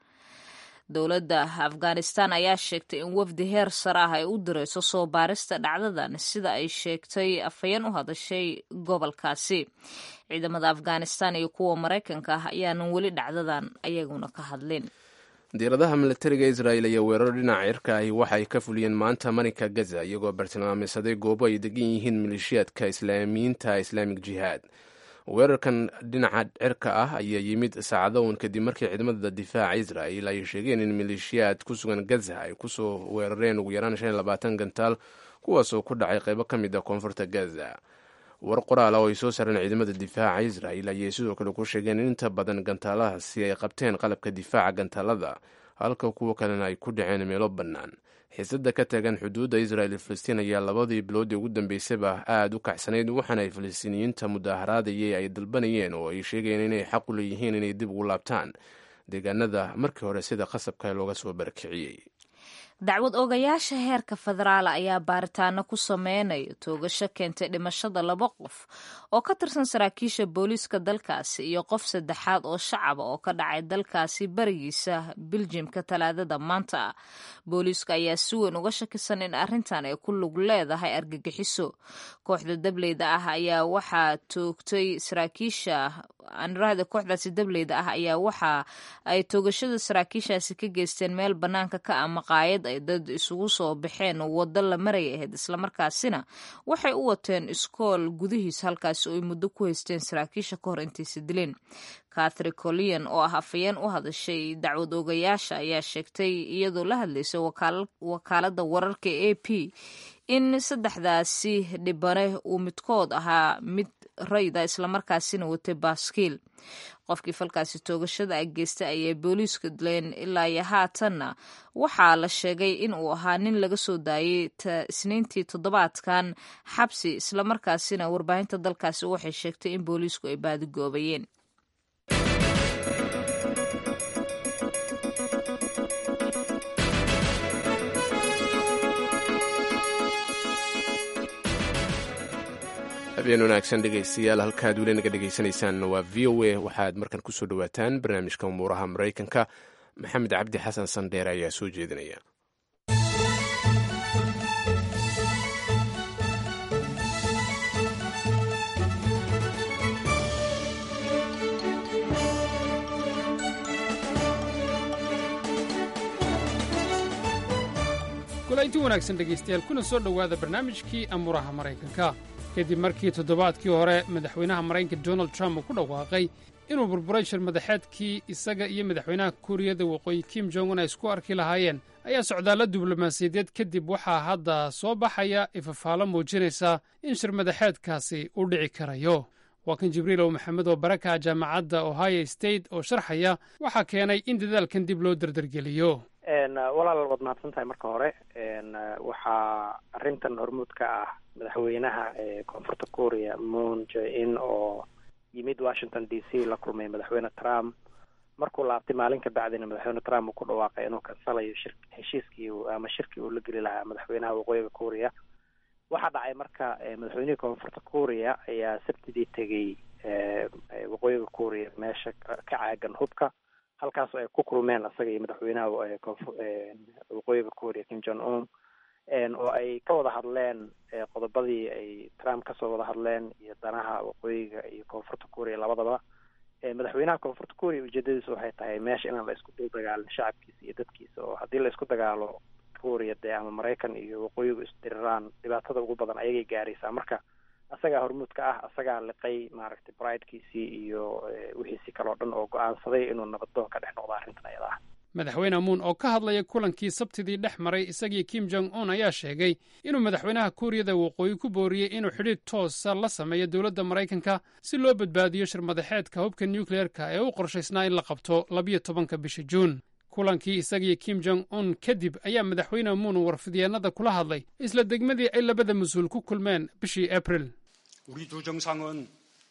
dowladda afghanistan ayaa sheegtay in wafdi heer sare ah ay u direyso soo baarista dhacdadan sida ay sheegtay afhayeen u hadashay gobolkaasi ciidamada afghanistan iyo kuwa maraykanka ah ayaanan weli dhacdadan ayaguna ka hadlin diiradaha milatariga israel ayaa weerar dhinaca cirka ahi waxa ay ka fuliyeen maanta marinka gaza iyagoo bartilmaameysaday goobo ay degan yihiin maleeshiyaadka islaamiyiinta islaamig jihaad weerarkan dhinaca cirka ah ayaa yimid saacado uun kadib markii ciidamada difaaca israel ay sheegeen in maleeshiyaad ku sugan gaza ay kusoo weerareen ugu yaraan 25 gantaal kuwaasoo ku dhacay qaybo ka mid a koonfurta gaza war qoraal oo ay soo saareen ciidamada difaaca israel ayay sidoo kale ku sheegeen in inta badan gantaalahaasi ay qabteen qalabka difaaca gantaalada halka kuwa kalena ay ku dhaceen meelo bannaan xiisada ka taagan xuduudda israel filistiin ayaa labadii biloodii ugu dambeysaba aada u kacsanayd waxaana ay filistiiniyiinta mudaaharaadayay ay dalbanayeen oo ay sheegayeen inay xaq u leeyihiin inay dib ugu laabtaan deegaanada markii hore sida qasabka looga soo barakiciyey dacwad oogayaasha heerka federaala ayaa baaritaano ku sameynaya toogasho keentay dhimashada 2 qof oo ka tirsan saraakiisha booliiska dalkaasi iyo qof saddexaad oo shacaba oo ka dhacay dalkaasi barigiisa biljimka talaadada maanta booliiska ayaa si weyn uga shakisan in arrintan ay ku lug leedahay argagixiso kooxda dableyda ah ayaa waxaa toogtay saraakiisha kooxdaasi dableyda ah ayaa waxa ay toogashada saraakiishaasi ka geysteen meel bannaanka ka ah maqaayad ay dad isugu soo baxeen waddo la maraya ahayd islamarkaasina waxay u wateen iskool gudihiis halkaasi oo ay muddo ku haysteen saraakiisha ka hor intaysa dileen catherine colian oo ah afhayeen u hadashay dacwad oogayaasha ayaa sheegtay iyadoo la hadlaysay wakaaladda wararka a p in 3daasi dhibane uu midkood ahaa mid rayda islamarkaasina watay baaskiil qofkii falkaasi toogashada a geystay ayay booliisku dileen ilaa iyo haatanna waxaa la sheegay in uu ahaa nin laga soo daayay isniintii toddobaadkan xabsi islamarkaasina warbaahinta dalkaasi waxay sheegtay in booliisku ay baadigoobayeen habeen wanaagsan dhegaystayaal halkaad weli naga dhegaysanaysaan waa v o a waxaad markan ku soo dhowaataan barnaamijka umuuraha maraykanka maxamed cabdi xasan sandheere ayaa soo jeedinaya kulaynti wanaagsan dhegaystayaal kuna soo dhowaada barnaamijkii amuuraha maraykanka kadib markii toddobaadkii hore madaxweynaha maraykanka donald trump uu ku dhawaaqay inuu burburay shir madaxeedkii isaga iyo madaxweynaha kuuriyada waqooyi kim jong un ay isku arki lahaayeen ayaa socdaallo diblomaasiyadeed kadib waxaa hadda soo baxaya ifafaalo muujinaysa in shir madaxeedkaasi uu dhici karayo waa kan jibriil ow maxamed oo baraka jaamacadda ohio state oo sharxaya waxaa keenay in dadaalkan dib loo dardargeliyo walaal waad mahadsan tahay marka hore waxaa arrintan hormuud ka ah madaxweynaha koonfurta korea moon jae-in oo yimid washington d c la kulmay madaxweyne trump markuu laabtay maalin ka bacdina madaxweyne Trump uu ku dhawaaqay inuu kansalayo heshiiskii ama shirkii uu la geli lahaa madaxweynaha waqooyiga Korea. waxaa dhacay marka madaxweynihii koonfurta Korea ayaa sabtidii tegay waqooyiga Korea meesha ka caagan hubka, halkaas ay ku kulmeen asaga iyo madaxweynaha waqooyiga Korea Kim Jong Un oo ay ka wada hadleen qodobadii ay Trump ka soo wada hadleen iyo danaha waqooyiga iyo koonfurta Korea labadaba. madaxweynaha koonfurta Korea ujeedadiisu waxay tahay meesha inaan la isku dagaalin shacabkiisa iyo dadkiisa, oo haddii la isku dagaalo Korea dee ama Maraykan iyo waqooyigu isdiriraan dhibaatada ugu badan ayagay gaaraysaa. marka asagaa hormuudka ah, asagaa liqay maaragtay bridekiisii iyo wixiisii kaloo dhan oo go-aansaday inuu nabaddoon ka dhex noqdo arrintan ayada ah. madaxweyne Moon oo ka hadlaya kulankii sabtidii dhex maray isagii Kim Jong Un ayaa sheegay inuu madaxweynaha Kuuriyada waqooyi ku booriyey inuu xidhiidh toosa la sameeyo dowladda Maraykanka si loo badbaadiyo shirmadaxeedka hubka nuclear-ka ee u qorshaysnaa in la qabto 12 bisha Juun. kulankii isagii Kim Jong Un kadib ayaa madaxweyne Moon warfidyeennada kula hadlay isla degmadii ay labada mas-uul ku kulmeen bishii April. 우리 두 정상은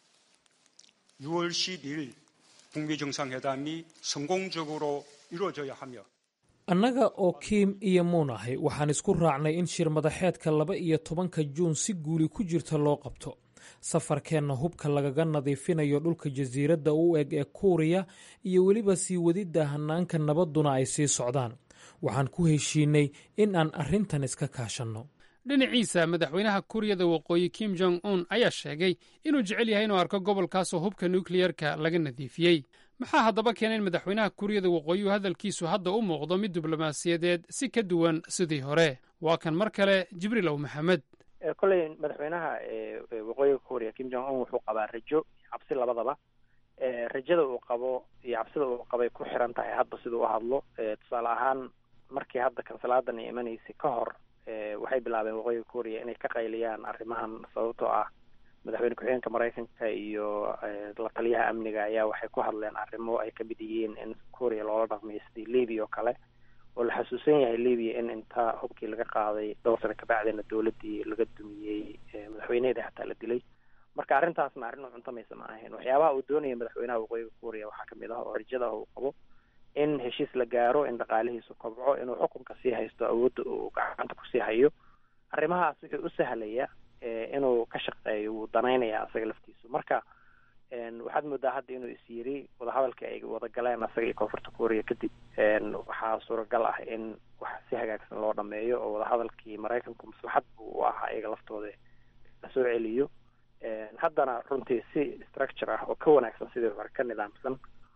6월 10일 북미 정상회담이 성공적으로 이루어져야 하며 annaga oo Kim iyo Moon ahay waxaan isku raacnay in shir madaxeedka 12 Juun si guuli ku jirta loo qabto. safarkeenna hubka lagaga nadiifinayo dhulka jasiiradda u eg ee Korea iyo weliba sii wadidda hanaanka nabadduna ay sii socdaan. waxaan ku heshiinay in aan arrintan iska kaashanno. dhinaciisa madaxweynaha Kuuriyada waqooyi Kim Jong Un ayaa sheegay inuu jecel yahay inuu arko gobolkaas oo hubka nuclear-ka laga nadiifiyey. maxaa haddaba keenay in madaxweynaha Kuuriyada waqooyi hadalkiisu hadda u muuqdo mid diblomaasiyadeed si ka duwan sidii hore? waa kan mar kale Jibriil Ow Maxamed. kolley madaxweynaha waqooyiga Korea Kim Jong Un wuxuu qabaa rajo cabsi labadaba. rajada uu qabo iyo cabsida uu qabay ku xiran tahay hadba siduu u hadlo. tusaale ahaan markii hadda kansalaadan ay imanaysay ka hor waxay bilaabeen waqooyiga Korea inay ka qayliyaan arrimahan sababtoo ah madaxweyne ku-xigeenka Maraykanka iyo la taliyaha amniga ayaa waxay ku hadleen arrimo ay ka mid yihiin in Korea loola dhaqmayo sidii Liibiya oo kale, oo la xasuusan yahay Liibiya in inta hubkii laga qaaday dhowr sano ka bacdina dowladdii laga dumiyey madaxweyneeda xataa la dilay. marka arrintaasna arrin u cuntamaysa ma ahayn. waxyaabaha uu doonaya madaxweynaha waqooyiga Korea waxaa ka mid ah oo rajada uu qabo in heshiis la gaaro, in dhaqaalihiisu kobco, inuu xukunka sii haysto, awoodda uu gacanta kusii hayo. arrimahaas wuxuu u sahlaya inuu ka shaqeeyo, wuu danaynaya asaga laftiisu. marka waxaad moodaa hadda inuu is yiri wadahadalka ay wada galeen asaga iyo koonfurta Korea kadib waxaa suuragal ah in wax si hagaagsan loo dhameeyo oo wadahadalkii Maraykanku maslaxad buu u ahaa iyaga laftooda la soo celiyo. haddana runtii si structure ah oo ka wanaagsan sidii hore ka nidaamsan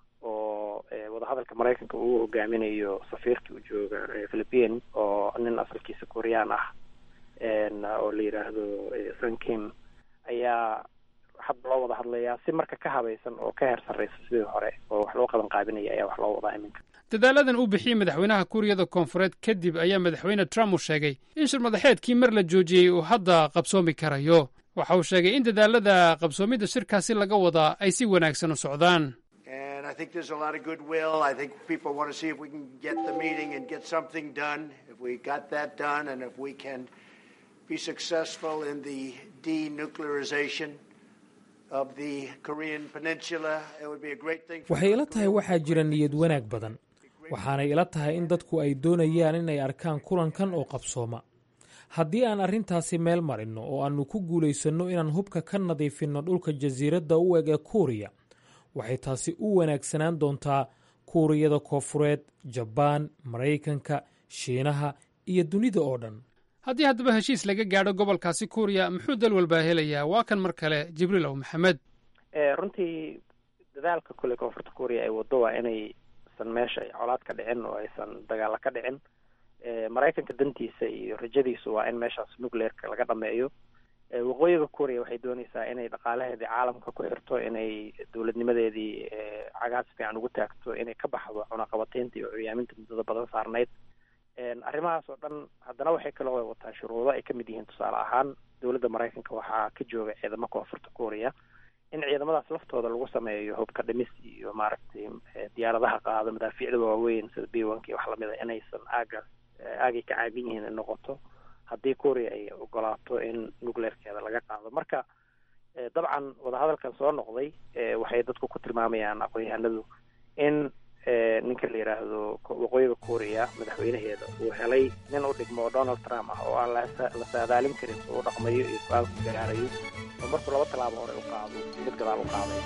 oo wadahadalka Maraykanka uu hogaaminayo safiirkii u jooga Philippines oo nin asalkiisa Korean ah oo la yiraahdo Sun Kim ayaa hadda loo wada hadlayaa si marka ka habaysan oo ka heer sarreysa sidii hore oo wax loo qaban qaabinaya ayaa wax loo wadaa iminka. dadaaladan uu bixiyey madaxweynaha Kuuriyada Koonfureed kadib ayaa madaxweyne Trump uu sheegay in shir madaxeedkii mar la joojiyey uu hadda qabsoomi karayo. waxa uu sheegay in dadaalada qabsoomidda shirkaasi laga wadaa ay si wanaagsan u socdaan. I think there's a lot of goodwill. I think people want to see if we can get the meeting and get something done. If we got that done and if we can be successful in the denuclearization of the Korean Peninsula, it would be a great thing. waxay ila tahay waxaa jira niyad wanaag badan. waxaanay ila tahay in dadku ay doonayaan inay arkaan kulankan oo qabsooma. haddii aan arrintaasi meel marinno oo aanu ku guulaysanno inaan hubka ka nadiifinno dhulka jasiiradda u eg ee Korea, waxay taasi u wanaagsanaan doontaa Kuuriyada Koonfureed, Jabaan, Maraykanka, Shiinaha iyo dunida oo dhan. haddii haddaba heshiis laga gaadho gobolkaasi Korea muxuu dal walba helayaa? waa kan mar kale Jibriil Ow Maxamed. runtii dadaalka kule koonfurta Korea ay wado waa inaysan meesha colaad ka dhicin oo aysan dagaalo ka dhicin. Maraykanka dantiisa iyo rajadiisu waa in meeshaas nuclear-ka laga dhameeyo. waqooyiga Korea waxay doonaysaa inay dhaqaalaheedii caalamka ku xirto, inay dowladnimadeedii cagaas fiican ugu taagto, inay ka baxdo cunaqabataynta iyo curyaaminta muddada badan saarnayd. arrimahaas oo dhan haddana waxay kaloo wataa shuruudo ay ka mid yihiin. tusaale ahaan dowladda Maraykanka waxaa ka jooga ciidamo koonfurta Korea, in ciidamadaas laftooda lagu sameeyo hubka dhimis iyo maaragtay diyaaradaha qaada madaafiicda waaweyn sida B1 iyo wax lamid ah inaysan aagay ka caagan yihiin in noqoto haddii Korea ay ogolaato in nuclear-keeda laga qaado. marka dabcan wadahadalkan soo noqday waxay dadku ku tilmaamayaan aqoon-yahanadu in ninka la yidhaahdo waqooyiga korea madaxweynaheeda uu helay nin u dhigmo donald trump ah oo aan la saadaalin karin uu dhaqmayo iyo go-aan ku gaarayo oo markuu 2 tallaabo hore u qaado mid gadaal u qaaday.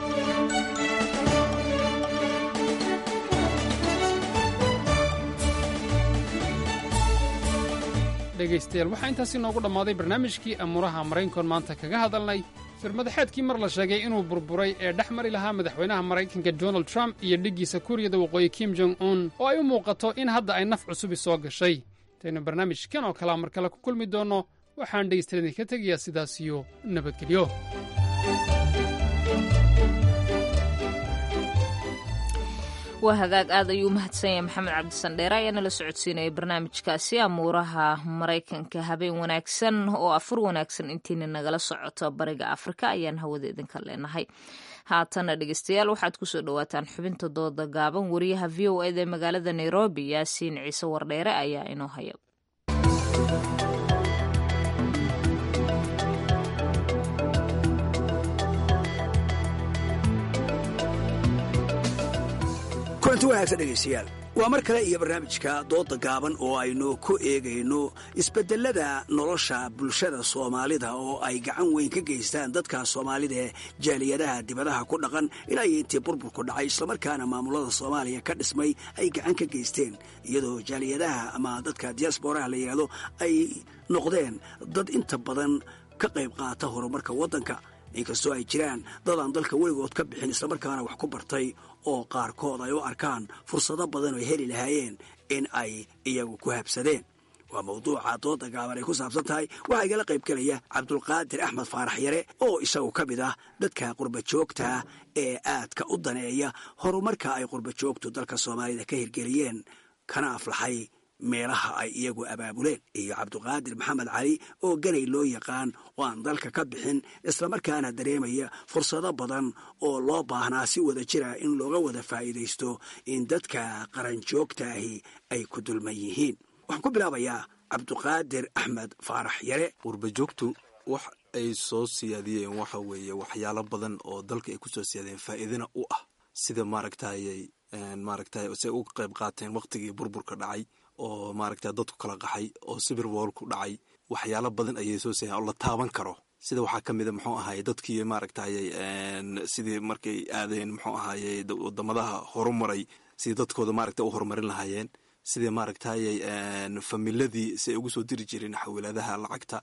dhegaystayaal waxaa intaasi noogu dhammaaday barnaamijkii amuuraha maraykankoon maanta kaga hadalnay firmadaxeedkii mar la sheegay inuu burburay ee dhex mari lahaa madaxweynaha maraykanka donald trump iyo dhiggiisa kuuriyada waqooyi kim jong un oo ay u muuqato in hadda ay naf cusubi soo gashay. intaynu barnaamijkan oo kalea mar kale ku kulmi doonno waxaan dhegaystayaal idinka tegayaa sidaas iyo nabadgelyo. waa hagaag aad ayuu u mahadsan yahay maxamed cabdisandheere ayaana la socodsiinayay barnaamijkaasi amuuraha maraykanka. habeen wanaagsan oo afur wanaagsan intiina nagala socoto bariga afrika ayaan hawada idinka leenahay. haatana dhegeystayaal waxaad kusoo dhawaataan xubinta dooda gaaban. wariyaha v o eda magaalada nairobi yaasiin ciise wardheere ayaa inoo haya. kulanti wanaagsan dhegaystayaal waa mar kale iyo barnaamijka dooda gaaban oo aynu ku eegayno isbeddelada nolosha bulshada soomaalida oo ay gacan weyn ka geystaan dadka soomaalida ee jaaliyadaha dibadaha ku dhaqan ilaa iyo intii burburku dhacay islamarkaana maamulada soomaaliya ka dhismay ay gacan ka geysteen iyadoo jaaliyadaha ama dadka diasboraha la yidhaahdo ay noqdeen dad inta badan ka qayb qaata horumarka waddanka inkastoo ay jiraan dad aan dalka weligood ka bixin islamarkaana wax ku bartay oo qaarkood ay u arkaan fursado badan oo heli lahaayeen in ay iyagu ku habsadeen. waa mawduuca dooda gaaban ay ku saabsan tahay waxaa igala qayb gelaya cabdulqaadir axmed faarax yare oo isagu ka mid ah dadka qurbajoogta ee aadka u daneeya horumarka ay qurbajoogtu dalka soomaalida ka hirgeliyeen kana aflaxay meelaha ay iyagu abaabuleen, iyo cabdiqaadir maxamed cali oo ganay loo yaqaan oo aan dalka ka bixin islamarkaana dareemaya fursado badan oo loo baahnaa si wada jira in looga wada faa'iidaysto in dadka qaranjoogtaahi ay ku dulman yihiin. waxaan ku bilaabayaa cabdiqaadir axmed faarax yare. qurbajoogtu wax ay soo siyaadiyeen waxa weeye waxyaalo badan oo dalka ay ku soo siyaadiyeen faa'iidana u ah, sida maaragtay say uga qayb qaateen waqtigii burburka dhacay oo maaragta dadku kala qaxay oo sibir woolku dhacay. waxyaalo badan ayay soo siiyaan oo la taaban karo, sida waxaa ka mida muxuu ahaye dadkii maaragtayy sidii markay aadeen muxuu ahaye wadamadaha horumaray sidii dadkooda maaragta u horumarin lahaayeen, sidii maaragtayy familadii si ay ugu soo diri jireen xawilaadaha lacagta,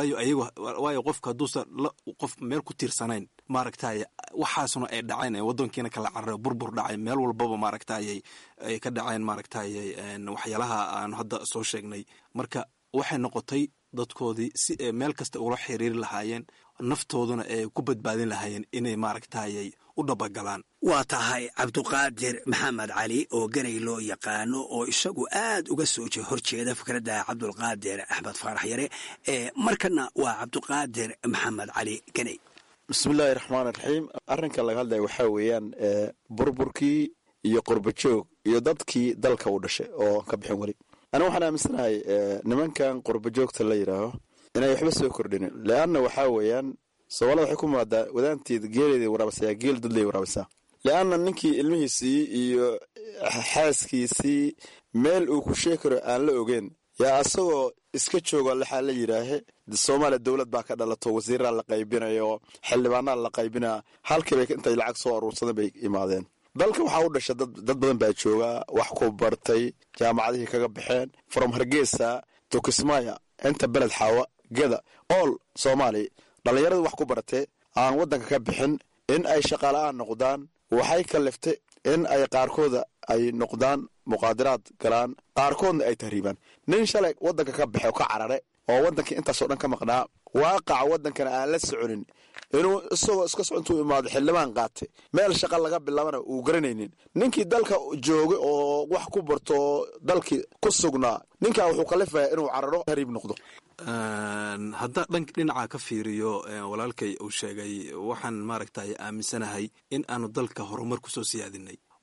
waayo qofka hadduusan qof meel ku tiirsanayn maaragtay waxaasuna ay dhaceen wadankiina kala carare burbur dhacay meel walbaba maaragtayy ay ka dhaceen maaragtayy waxyaalaha aan hadda soo sheegnay. marka waxay noqotay dadkoodii si ay meel kasta ula xiriiri lahaayeen, naftooduna ay ku badbaadin lahaayeen inay maaragtayy u dhabagalaan. waa tahay cabdiqaadir maxamed cali oo ganay loo yaqaano oo isagu aad uga soo horjeeda fikradda cabdulqaadir axmed faarax yare. markana waa cabdiqaadir maxamed cali ganay. bismillaahi raxmaan raxiim. arrinka laga hadlaya waxaa weeyaan burburkii iyo qurbajoog iyo dadkii dalka u dhashay oo ka bixin weli. aniga waxaan aaminsanahay nimankan qurbajoogta la yidhaaho inay waxba soo kordhinin, leanna waxaa weeyaan soomaalida waxay ku maadaa wadaanteeda geeleeda waraabisaa, geel dadley waraabisaa. leanna ninkii ilmihiisii iyo xaaskiisii meel uu ku sheegi karo aan la ogeyn yaa asagoo iska joogo waxaa la yidhaahe soomaaliya dowlad baa ka dhalato, wasiiraa la qaybinayo, xildhibaanaa la qaybinaa, halkiiba intay lacag soo aruursadan bay imaadeen. dalka waxaa u dhasha dad badan baa joogaa, wax ku bartay, jaamacadihii kaga baxeen from hargeysa to kismaayo inta beled xaawa geda all soomaaliya. dhallinyaradu wax ku baratee aan waddanka ka bixin in ay shaqaala-aan noqdaan waxay kaliftay in ay qaarkooda ay noqdaan muqaadiraad galaan, qaarkoodna ay tahriibaan. nin shalay waddanka ka baxe oo ka carare oo waddankii intaasoo dhan ka maqnaa, waaqaca waddankana aan la soconin, inuu isagoo iska socontuu imaado xildhibaan qaatay meel shaqa laga bilaabana uu garanaynin. ninkii dalka joogay oo wax ku barto dalkii ku sugnaa, ninkaa wuxuu kalifayaa inuu cararo tahriib noqdo. haddaa dhinaca ka fiiriyo walaalkay uu sheegay, waxaan maaragtay aaminsanahay in aanu dalka horumar ku soo siyaadinay.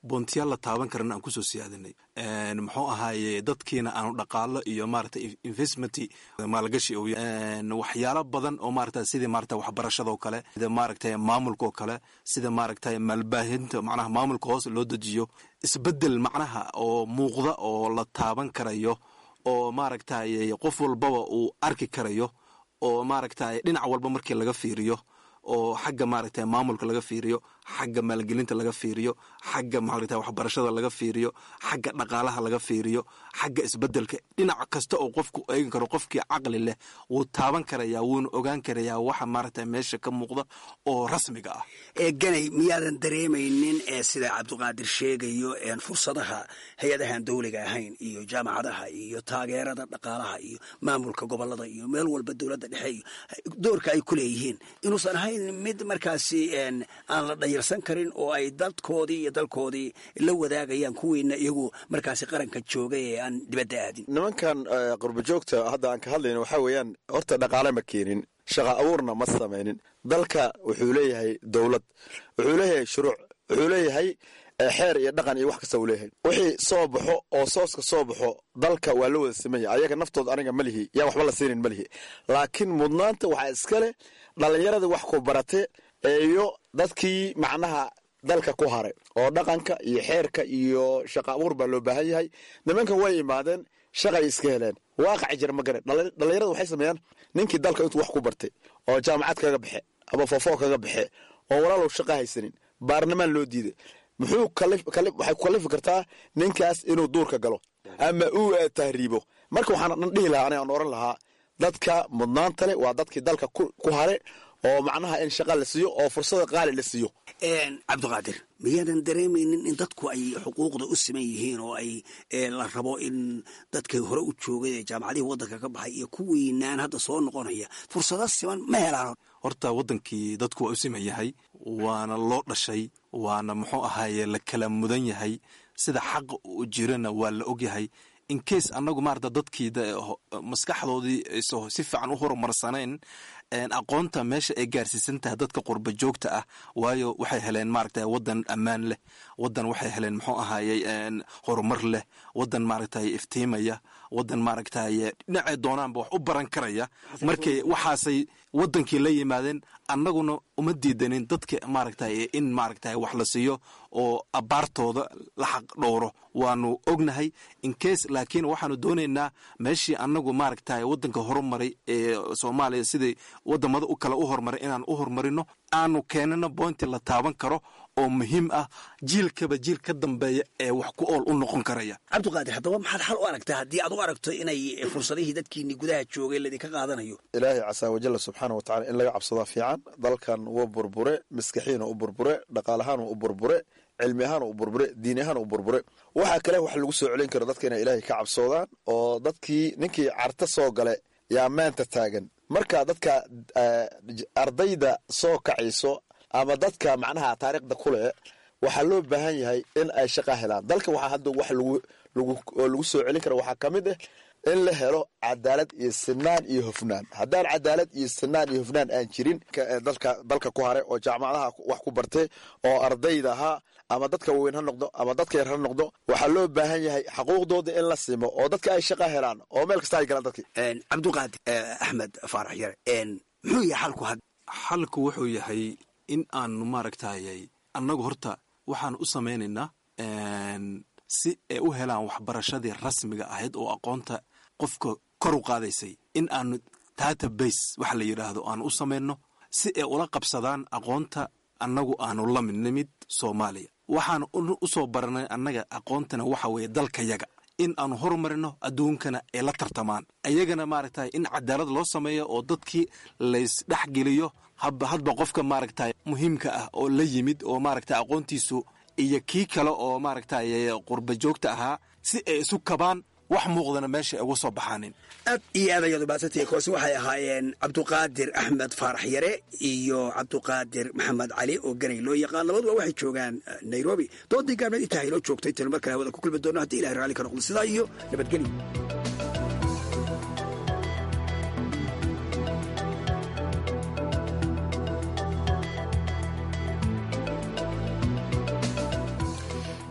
boontiyaal la taaban karana aan kusoo siyaadinay muxuu ahaaye dadkiina aanu dhaqaalo iyo maarata investment maalgashi waxyaalo badan oo maarata sidii maarata waxbarashadoo kale sida maaragtay maamulkaoo kale sida maaragtay maalbaahinta macnaha maamulka hoos loo dejiyo isbedel macnaha oo muuqda oo la taaban karayo oo maaragtay qof walbaba uu arki karayo oo maaragtay dhinac walba markii laga fiiriyo oo xagga maaragtay maamulka laga fiiriyo xagga maalgelinta laga fiiriyo xagga maaragtay waxbarashada laga fiiriyo xagga dhaqaalaha laga fiiriyo xagga isbedelka dhinac kasta oo qofku eegin karo qofkii caqli leh wuu taaban karayaa wuuna ogaan karayaa waxa maaragtay meesha ka muuqda oo rasmiga ah ganay miyaadan dareemaynin sida cabdiqaadir sheegayo fursadaha hay-adahan dowliga ahayn iyo jaamacadaha iyo taageerada dhaqaalaha iyo maamulka gobolada iyo meel walba dowladda dhexe iyo doorka ay ku leeyihiin inuusan ahayn mid markaasi aan la dhayarsan karin oo ay dadkoodii iyo dalkoodii la wadaagayaan kuwiina iyagu markaasi qaranka jooga ee aan dibadda aadin nimankan qurbajoogta hadda aan ka hadlayno waxaa weeyaan horta dhaqaale ma keenin shaqa abuurna ma samaynin dalka wuxuu leeyahay dowlad wuxuu leeyahay shuruuc wuxuu leeyahay xeer iyo dhaqan iyo wax kasta uu leeyahay wixii soo baxo oo sooska soo baxo dalka waa la wada sameeya ayaga naftooda aniga ma lihi yaa waxba la siinin ma lihi laakiin mudnaanta waxaa iska leh dhallinyaradii wax ku barate iyo dadkii macnaha dalka ku haray oo dhaqanka iyo xeerka iyo shaqa abuur baa loo baahan yahay nimankan way imaadeen shaqay iska heleen waaqaci jira ma garan dhallinyarada waxay sameeyaan ninkii dalka intuu wax ku bartay oo jaamacad kaga baxe ama foofoo kaga baxe oo walaalow shaqa haysanin baarlamaan loo diiday waxay ku kalifi kartaa ninkaas inuu duurka galo ama uu tahriibo marka waxaan dhihi lahaa anigaan oran lahaa dadka mudnaanta leh waa dadkii dalka ku hare oo macnaha in shaqa la siiyo oo fursada qaali la siiyo cabdiqaadir miyaadan dareemaynin in dadku ay xuquuqda u siman yihiin oo ay la rabo in dadkay hore u joogay ee jaamacadihii waddanka ka baxay iyo kuwiinaan hadda soo noqonaya fursado siman ma helaan horta waddankii dadku waa u siman yahay waana loo dhashay waana muxuu ahaaye la kala mudan yahay sida xaqa u jirana waa la ogyahay in case annagu maarata dadkii maskaxdoodii si fiican u horumarsanayn aqoonta meesha ay gaarsiisan tahay dadka qurba joogta ah waayo waxay heleen maaragtay waddan ammaan leh waddan waxay heleen muxuu ahaayey horumar leh waddan maaragtay iftiimaya waddan maaragtay dhinacay doonaanba wax u baran karaya markay waxaasay waddankii la yimaadeen annaguna uma diidanin dadka maaragtay in maaragtay wax la siiyo oo abaartooda la xaq dhowro waanu ognahay incase laakiin waxaanu doonaynaa meeshii annagu maaragtay waddanka horumaray ee soomaaliya sidai wadamada u kale u horumaray inaan u horumarino aanu keenano boynti la taaban karo oo muhiim ah jiilkaba jiil ka dambeeya ee wax ku ool u noqon karaya cabdiqaadir haddaba maxaad xal u aragtaa haddii aad u aragto inay fursadihii dadkiini gudaha joogay ladinka qaadanayo ilaahay casaa wajalla subxaana wa tacala in laga cabsadaa fiican dalkan wuu burbure maskaxiina u burbure dhaqaalahaan u burbure cilmi ahaan u burbure diini ahaan u burbure waxaa kale wax lagu soo celin karo dadka inay ilaahay ka cabsoodaan oo dadkii ninkii carta soo gale yaa maanta taagan marka dadka ardayda soo kacayso ama dadka macnaha taariikhda ku leh waxaa loo baahan yahay in ay shaqa helaan dalka waxaa hadda wax lagu soo celin kara waxaa ka mid ah in la helo cadaalad iyo sinaan iyo hufnaan haddaan cadaalad iyo sinaan iyo hufnaan aan jirin dalka ku hare oo jaamacadaha wax ku bartay oo ardayda ahaa ama dadka waaweyn ha noqdo ama dadka yar ha noqdo waxaa loo baahan yahay xaquuqdooda in la simo oo dadka ay shaqa helaan oo meel kasta ay galaan dadkii cabdiqaadir axmed faarax yare muxuu yahay xalku xalku wuxuu yahay in aanu maaragtayay annagu horta waxaanu u samaynaynaa si ay u helaan waxbarashadii rasmiga ahayd oo aqoonta qofka kor u qaadaysay in aanu database waxa la yidhaahdo aanu u samayno si ay ula qabsadaan aqoonta annagu aanu la mid nimid soomaaliya waxaanu u soo baranay annaga aqoontana waxa weeye dalkayaga in aanu horumarino adduunkana ay la tartamaan ayagana maaragtay in cadaalad loo sameeyo oo dadkii laysdhexgeliyo hadba qofka maaragtay muhiimka ah oo la yimid oo maaragtay aqoontiisu iyo kii kale oo maaragtay qurba joogta ahaa si ay isu kabaan wax muuqdana meesha ay uga soo baxaanin aad iyo aad ayaad umaadsantihiin koose waxay ahaayeen cabdiqaadir axmed faarax yare iyo cabdiqaadir maxamed cali oo ganay loo yaqaan labaduba waxay joogaan nairobi doodii gaabneed intaa haynoo joogtay tanu mar kale hawada ku kulmi doono haddii ilahay raalli ka noqdo sidaa iyo nabadgelyo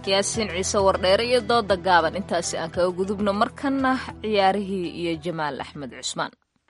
yaasiin ciise wardheere iyo dooda gaaban intaasi aan kaga gudubno markana ciyaarihii iyo jamaal axmed cusmaan.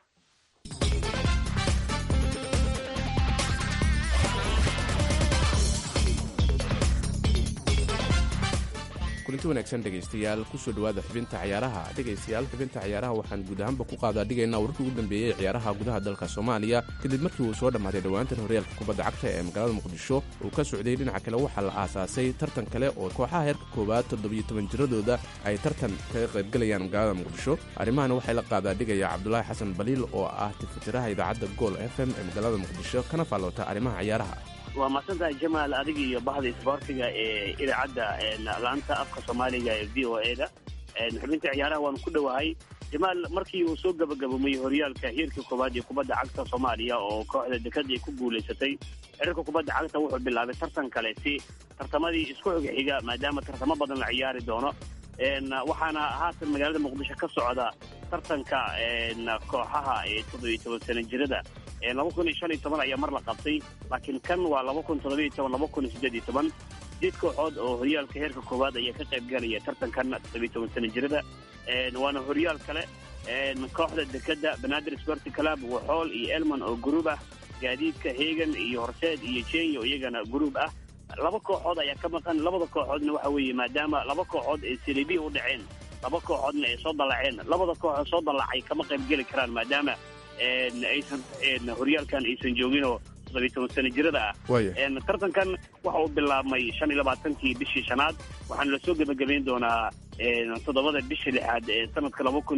kulanti wanaagsan dhegaystayaal kusoo dhawaada xubinta ciyaaraha. dhegaystayaal xubinta ciyaaraha waxaan guud ahaanba ku qaadaa dhigaynaa wararkii ugu dambeeyey ee ciyaaraha gudaha dalka Soomaaliya kadib markii uu soo dhammaaday dhowaantan horyaalka kubadda cagta ee magaalada Muqdisho uu ka socday. dhinaca kale waxaa la aasaasay tartan kale oo kooxaha heerka koowaad 17 jiradooda ay tartan kaga qaybgalayaan magaalada Muqdisho. arrimahana waxay la qaadaa dhigaya Cabdulaahi Xasan Baliil oo ah tifitiraha idaacadda Gool FM ee magaalada Muqdisho kana faallota arrimaha ciyaaraha. waa mahadsantahay jamaal, adiga iyo bahda isboortiga ee idaacadda laanta afka soomaaliga ee v o a da. xubinta ciyaaraha waan ku dhowahay jamaal. markii uu soo gabagabamay horyaalka heerka koowaad ee kubadda cagta Soomaaliya oo kooxda dekada ay ku guulaysatay, xiriirka kubadda cagta wuxuu bilaabay tartan kale si tartamadii isku xiga maadaama tartamo badan la ciyaari doono. waxaana haatan magaalada Muqdisho ka socda tartanka kooxaha ee 17 sano jirada. 2015 ayaa mar la qabtay, laakiin kan waa 2017 2018. 8 kooxood oo horyaalka heerka koowaad ayaa ka qayb galaya tartankan 17 sano jirada. waana horyaal kale. kooxda dekada Banaadir Sport Club, Waxool iyo Elman oo group ah, gaadiidka Heegan iyo Horseed iyo Kenya iyagana group ah. laba kooxood ayaa ka maqan. labada kooxoodna waxa weeye maadaama laba kooxood ay Serie B u dhaceen, laba kooxoodna ay soo dalaceen. labada kooxood soo dalacay kama qayb geli karaan maadaama aysan horyaalkan aysan joogin oo 17 sano jirada ah. tartankan waxa uu bilaabmay 25kii bishii shanaad, waxaana la soo gabagabayn doonaa 7da bisha lixaad ee sanadka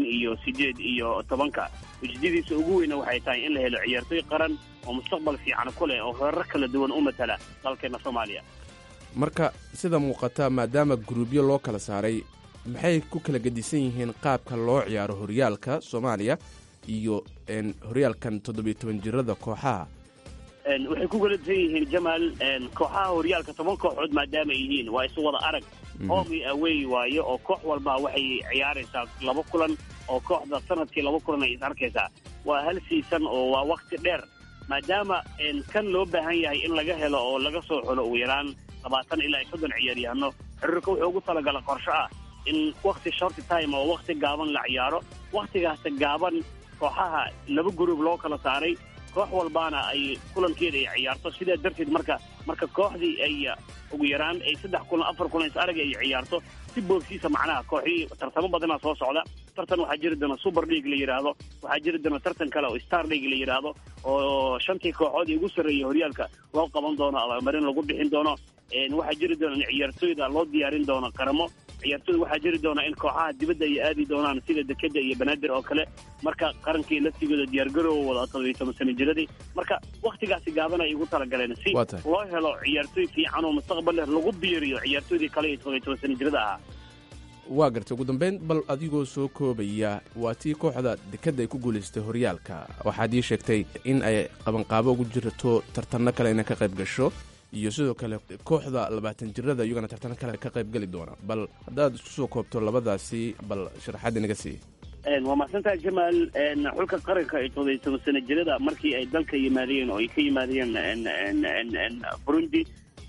2018. ujeedadiisa ugu weyna waxay tahay in la helo ciyaartoy qaran oo mustaqbal fiican ku leh oo heerar kala duwan u matala dalkeena Soomaaliya. marka sida muuqata maadaama gruubyo loo kala saaray, maxay ku kala gedisan yihiin qaabka loo ciyaaro horyaalka Soomaaliya iyo horyaalkan 17 jirada kooxaha? waxay ku kala duwan yihiin jamaal. kooxaha horyaalka 10 kooxood maadaama ay yihiin waa isu wada arag home away waayo, oo koox walba waxay ciyaaraysaa 2 kulan oo kooxda sanadkii 2 kulan ay is arkaysaa. waa hal season oo waa waqti dheer maadaama kan loo baahan yahay in laga helo oo laga soo xulo ugu yaraan 20 ilaa 30 ciyaaryahano. xiriirka wuxuu ugu talagala qorshe ah in waqti short time oo waqti gaaban la ciyaaro. waqtigaas gaaban kooxaha 2 group loo kala saaray, koox walbaana ay kulankeeda ay ciyaarto. sidaa darteed marka kooxdii ay ugu yaraan ay 3 kulan 4 kulan is arag ay ciyaarto si boogsiisa, macnaha kooxii tartamo badana soo socda. tartan waxaa jiri doona Super League la yiraahdo, waxaa jiri doona tartan kale oo Star League la yiraahdo oo 5 kooxood ugu sareeyay horyaalka loo qaban doono abaalmarin lagu bixin doono. waxaa jiri doona in ciyaartoyda loo diyaarin doono qaramo. ciyaartoyda waxaa jiri doona in kooxaha dibadda ay aadi doonaan sida dekada iyo Banaadir oo kale. marka qarankii laftigooda diyaargarow wada 17 sano jiradii. marka waqtigaasi gaaban ay ugu talagaleen si loo helo ciyaartoy fiican oo mustaqbal leh lagu biiriyo ciyaartoydii kale ee 17 sano jirada ah. waa gartay. ugu dambeyn bal adigoo soo koobaya, waa tii kooxda dekada ay ku guulaystay horyaalka. waxaad ii sheegtay in ay qabanqaabo ugu jirto tartanno kale inay ka qayb gasho, iyo sidoo kale kooxda 20 jirada iyagana tartanno kale ka qayb gali doona. bal haddaad isku soo koobto labadaasi, bal sharaxaad inaga sii. waa mahadsantahay jamaal. xulka qaranka ee 17 sano jirada markii ay dalka yimaadeen oo ay ka yimaadeen Burundi,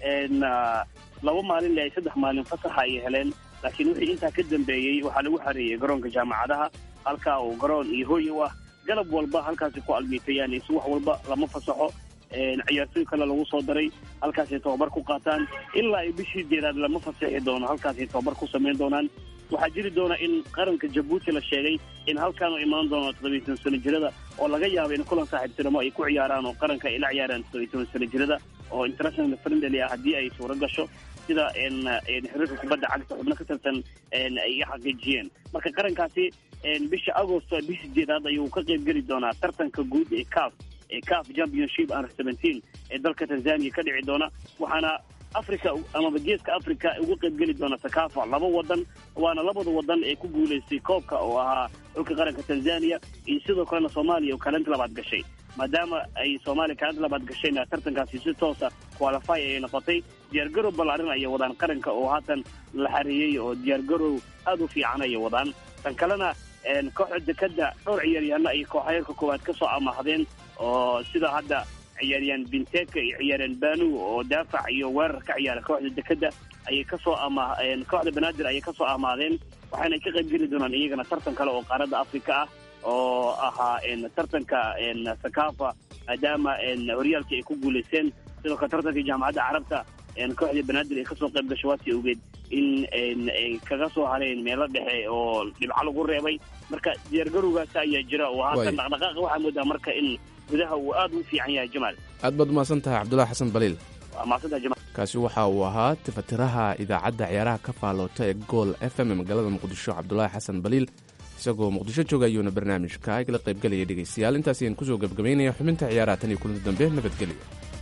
2 maalin ilaa 3 maalin fasaxa ay heleen. laakiin wixii intaa ka dambeeyey waxaa lagu xareeyey garoonka jaamacadaha, halkaa uu garoon iyo hooy u ah. galab walba halkaasi ku almiitayaan, is wax walba lama fasaxo. ciyaartoy kale lagu soo daray, halkaasay tababar ku qaataan ilaa ay bishii jeeraad lama fasaxi doono, halkaasay tababar ku samayn doonaan. waxaa jiri doona in qaranka Jabuuti la sheegay in halkaan uu imaan doono 17 sano jirada, oo laga yaabo in kulan saaxiibtinimo ay ku ciyaaraan oo qaranka ay la ciyaaraan 17 sano jirada oo international friendly ah haddii ay suuro gasho, sida xiriirka kubadda cagta xubno ka tirsan ay xaqiijiyeen. marka qarankaasi bisha Agosto bishii jeeraad ayuu ka qayb geli doonaa tartanka guud ee CAF Championship Under 17 ee dalka Tanzania ka dhici doona. waxaana Afrika ama geeska Afrika ugu qayb geli doona Sakafa 2 wadan, waana 2 wadan ee ku guuleystay koobka oo ahaa xulka qaranka Tanzania iyo sidoo kale Soomaaliya oo kaalinta labaad gashay. maadaama ay Soomaaliya kaalinta labaad gashayna tartankaasi si toos ah qualify ay noqotay. diyaargarow ballaaran ay wadaan qaranka oo haatan la xareeyay oo diyaargarow aad u fiican ay wadaan. tan kalena kooxda dekada dhowr ciyaaryahanno ay kooxaha koowaad ka soo amahdeen oo sida hadda ciyaaryahan Binteka iyo ciyaaryahan Banu oo daafac iyo weerar ka ciyaara kooxda dekada. ayay kasoo kooxda banaadir ayay kasoo amaadeen waxaana ka qayb geli doonaan iyagana tartan kale oo qaaradda afrika ah oo ahaa tartanka sakafa maadaama horyaalka ay ku guulaysteen sidoo kale tartanka jaamacadda carabta kooxda banaadir ay kasoo qayb gasho waasi ogeed in ay kaga soo hareen meelo dhexe oo dhibco lagu reebay marka diyaargarowgaas ayaa jira oo haatan dhaqdhaqaaqa waxaa moodaa marka in gudaha uu aad u fiican yahay jamaal aad baad umahadsan tahay cabdullahi xasan baliil waa mahadsantahay jamaal kaasi waxa uu ahaa tifatiraha idaacadda ciyaaraha ka faaloota ee gool f m ee magaalada muqdisho cabdullaahi xasan baliil isagoo muqdisho jooga ayuuna barnaamijka igala qaybgelaya dhegaystayaal intaas ayaan kusoo gebgabaynaya xubinta ciyaaraha tan iyo kulanti dambe nabadgelyo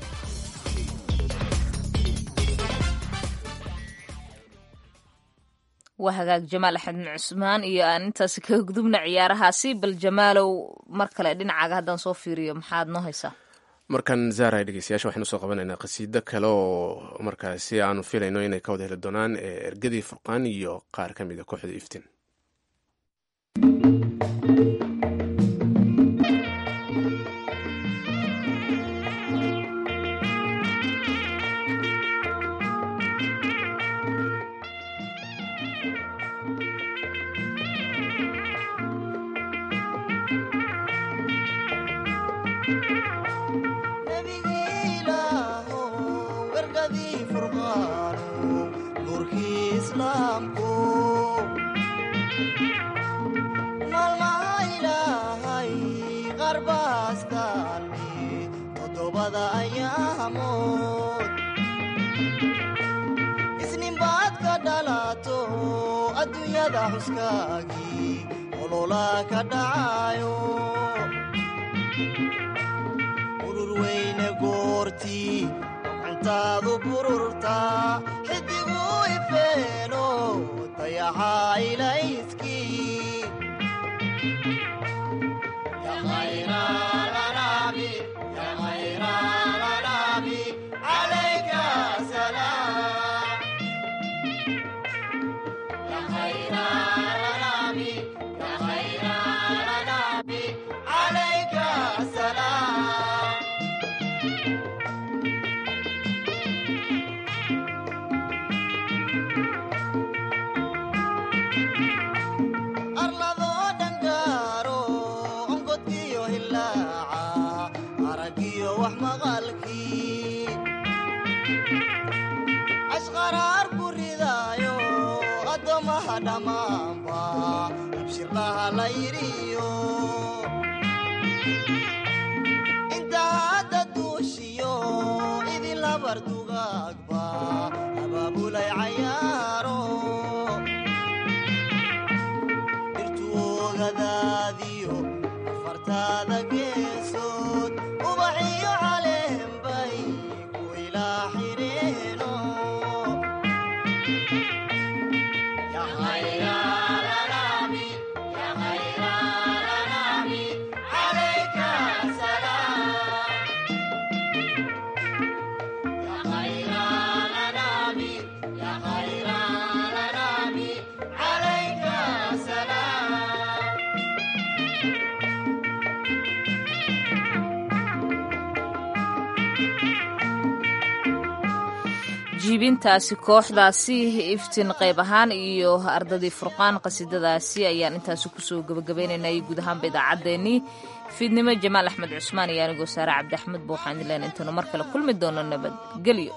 waa hagaag jamaal axmed cusmaan iyo aan intaasi kaga gudubna ciyaarahaasi bal jamaalow mar kale dhinacaaga haddaan soo fiiriyo maxaad noo haysaa markan zaara dhegeystayaasha waxaynu soo qabanaynaa qasiido kale oo markaasi aanu filayno inay ka wada heli doonaan ergadii furqaan iyo qaar ka mid a kooxda iftin isninbaad ka dhalato adduunyada xuskaagii olola ka dhacayo urur weyne goortii gacantaadu bururtaa xidigu ifeeno dayaxaa ilayskii inta hadda duushiyo idin labardugaagba abaabulay cayaaro dhirtu ogadaadiyo afartaada geesood ubaxiyo caleenbay ku ilaa xireeno jiibintaasi kooxdaasi iftiin qayb ahaan iyo ardadii furqaan qasiidadaasi ayaan intaasi kusoo gabagabaynaynay guud ahaanba idaacaddeenii fiidnimo jamaal axmed cusmaan iyo anigoo saare cabdi axmed ba waxaan idin leenay intaanu mar kale kulmi doono nabadgelyo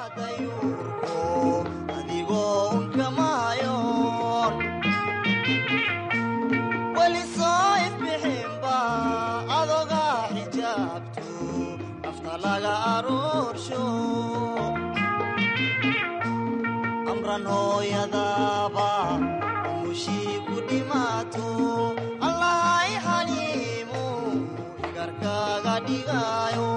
weli soo ifbixinba adoga xijaabto afta laga aroorsho amran hooyadaaba umushii ku dhimaato allahay xaliimu igarkaaga dhigaayo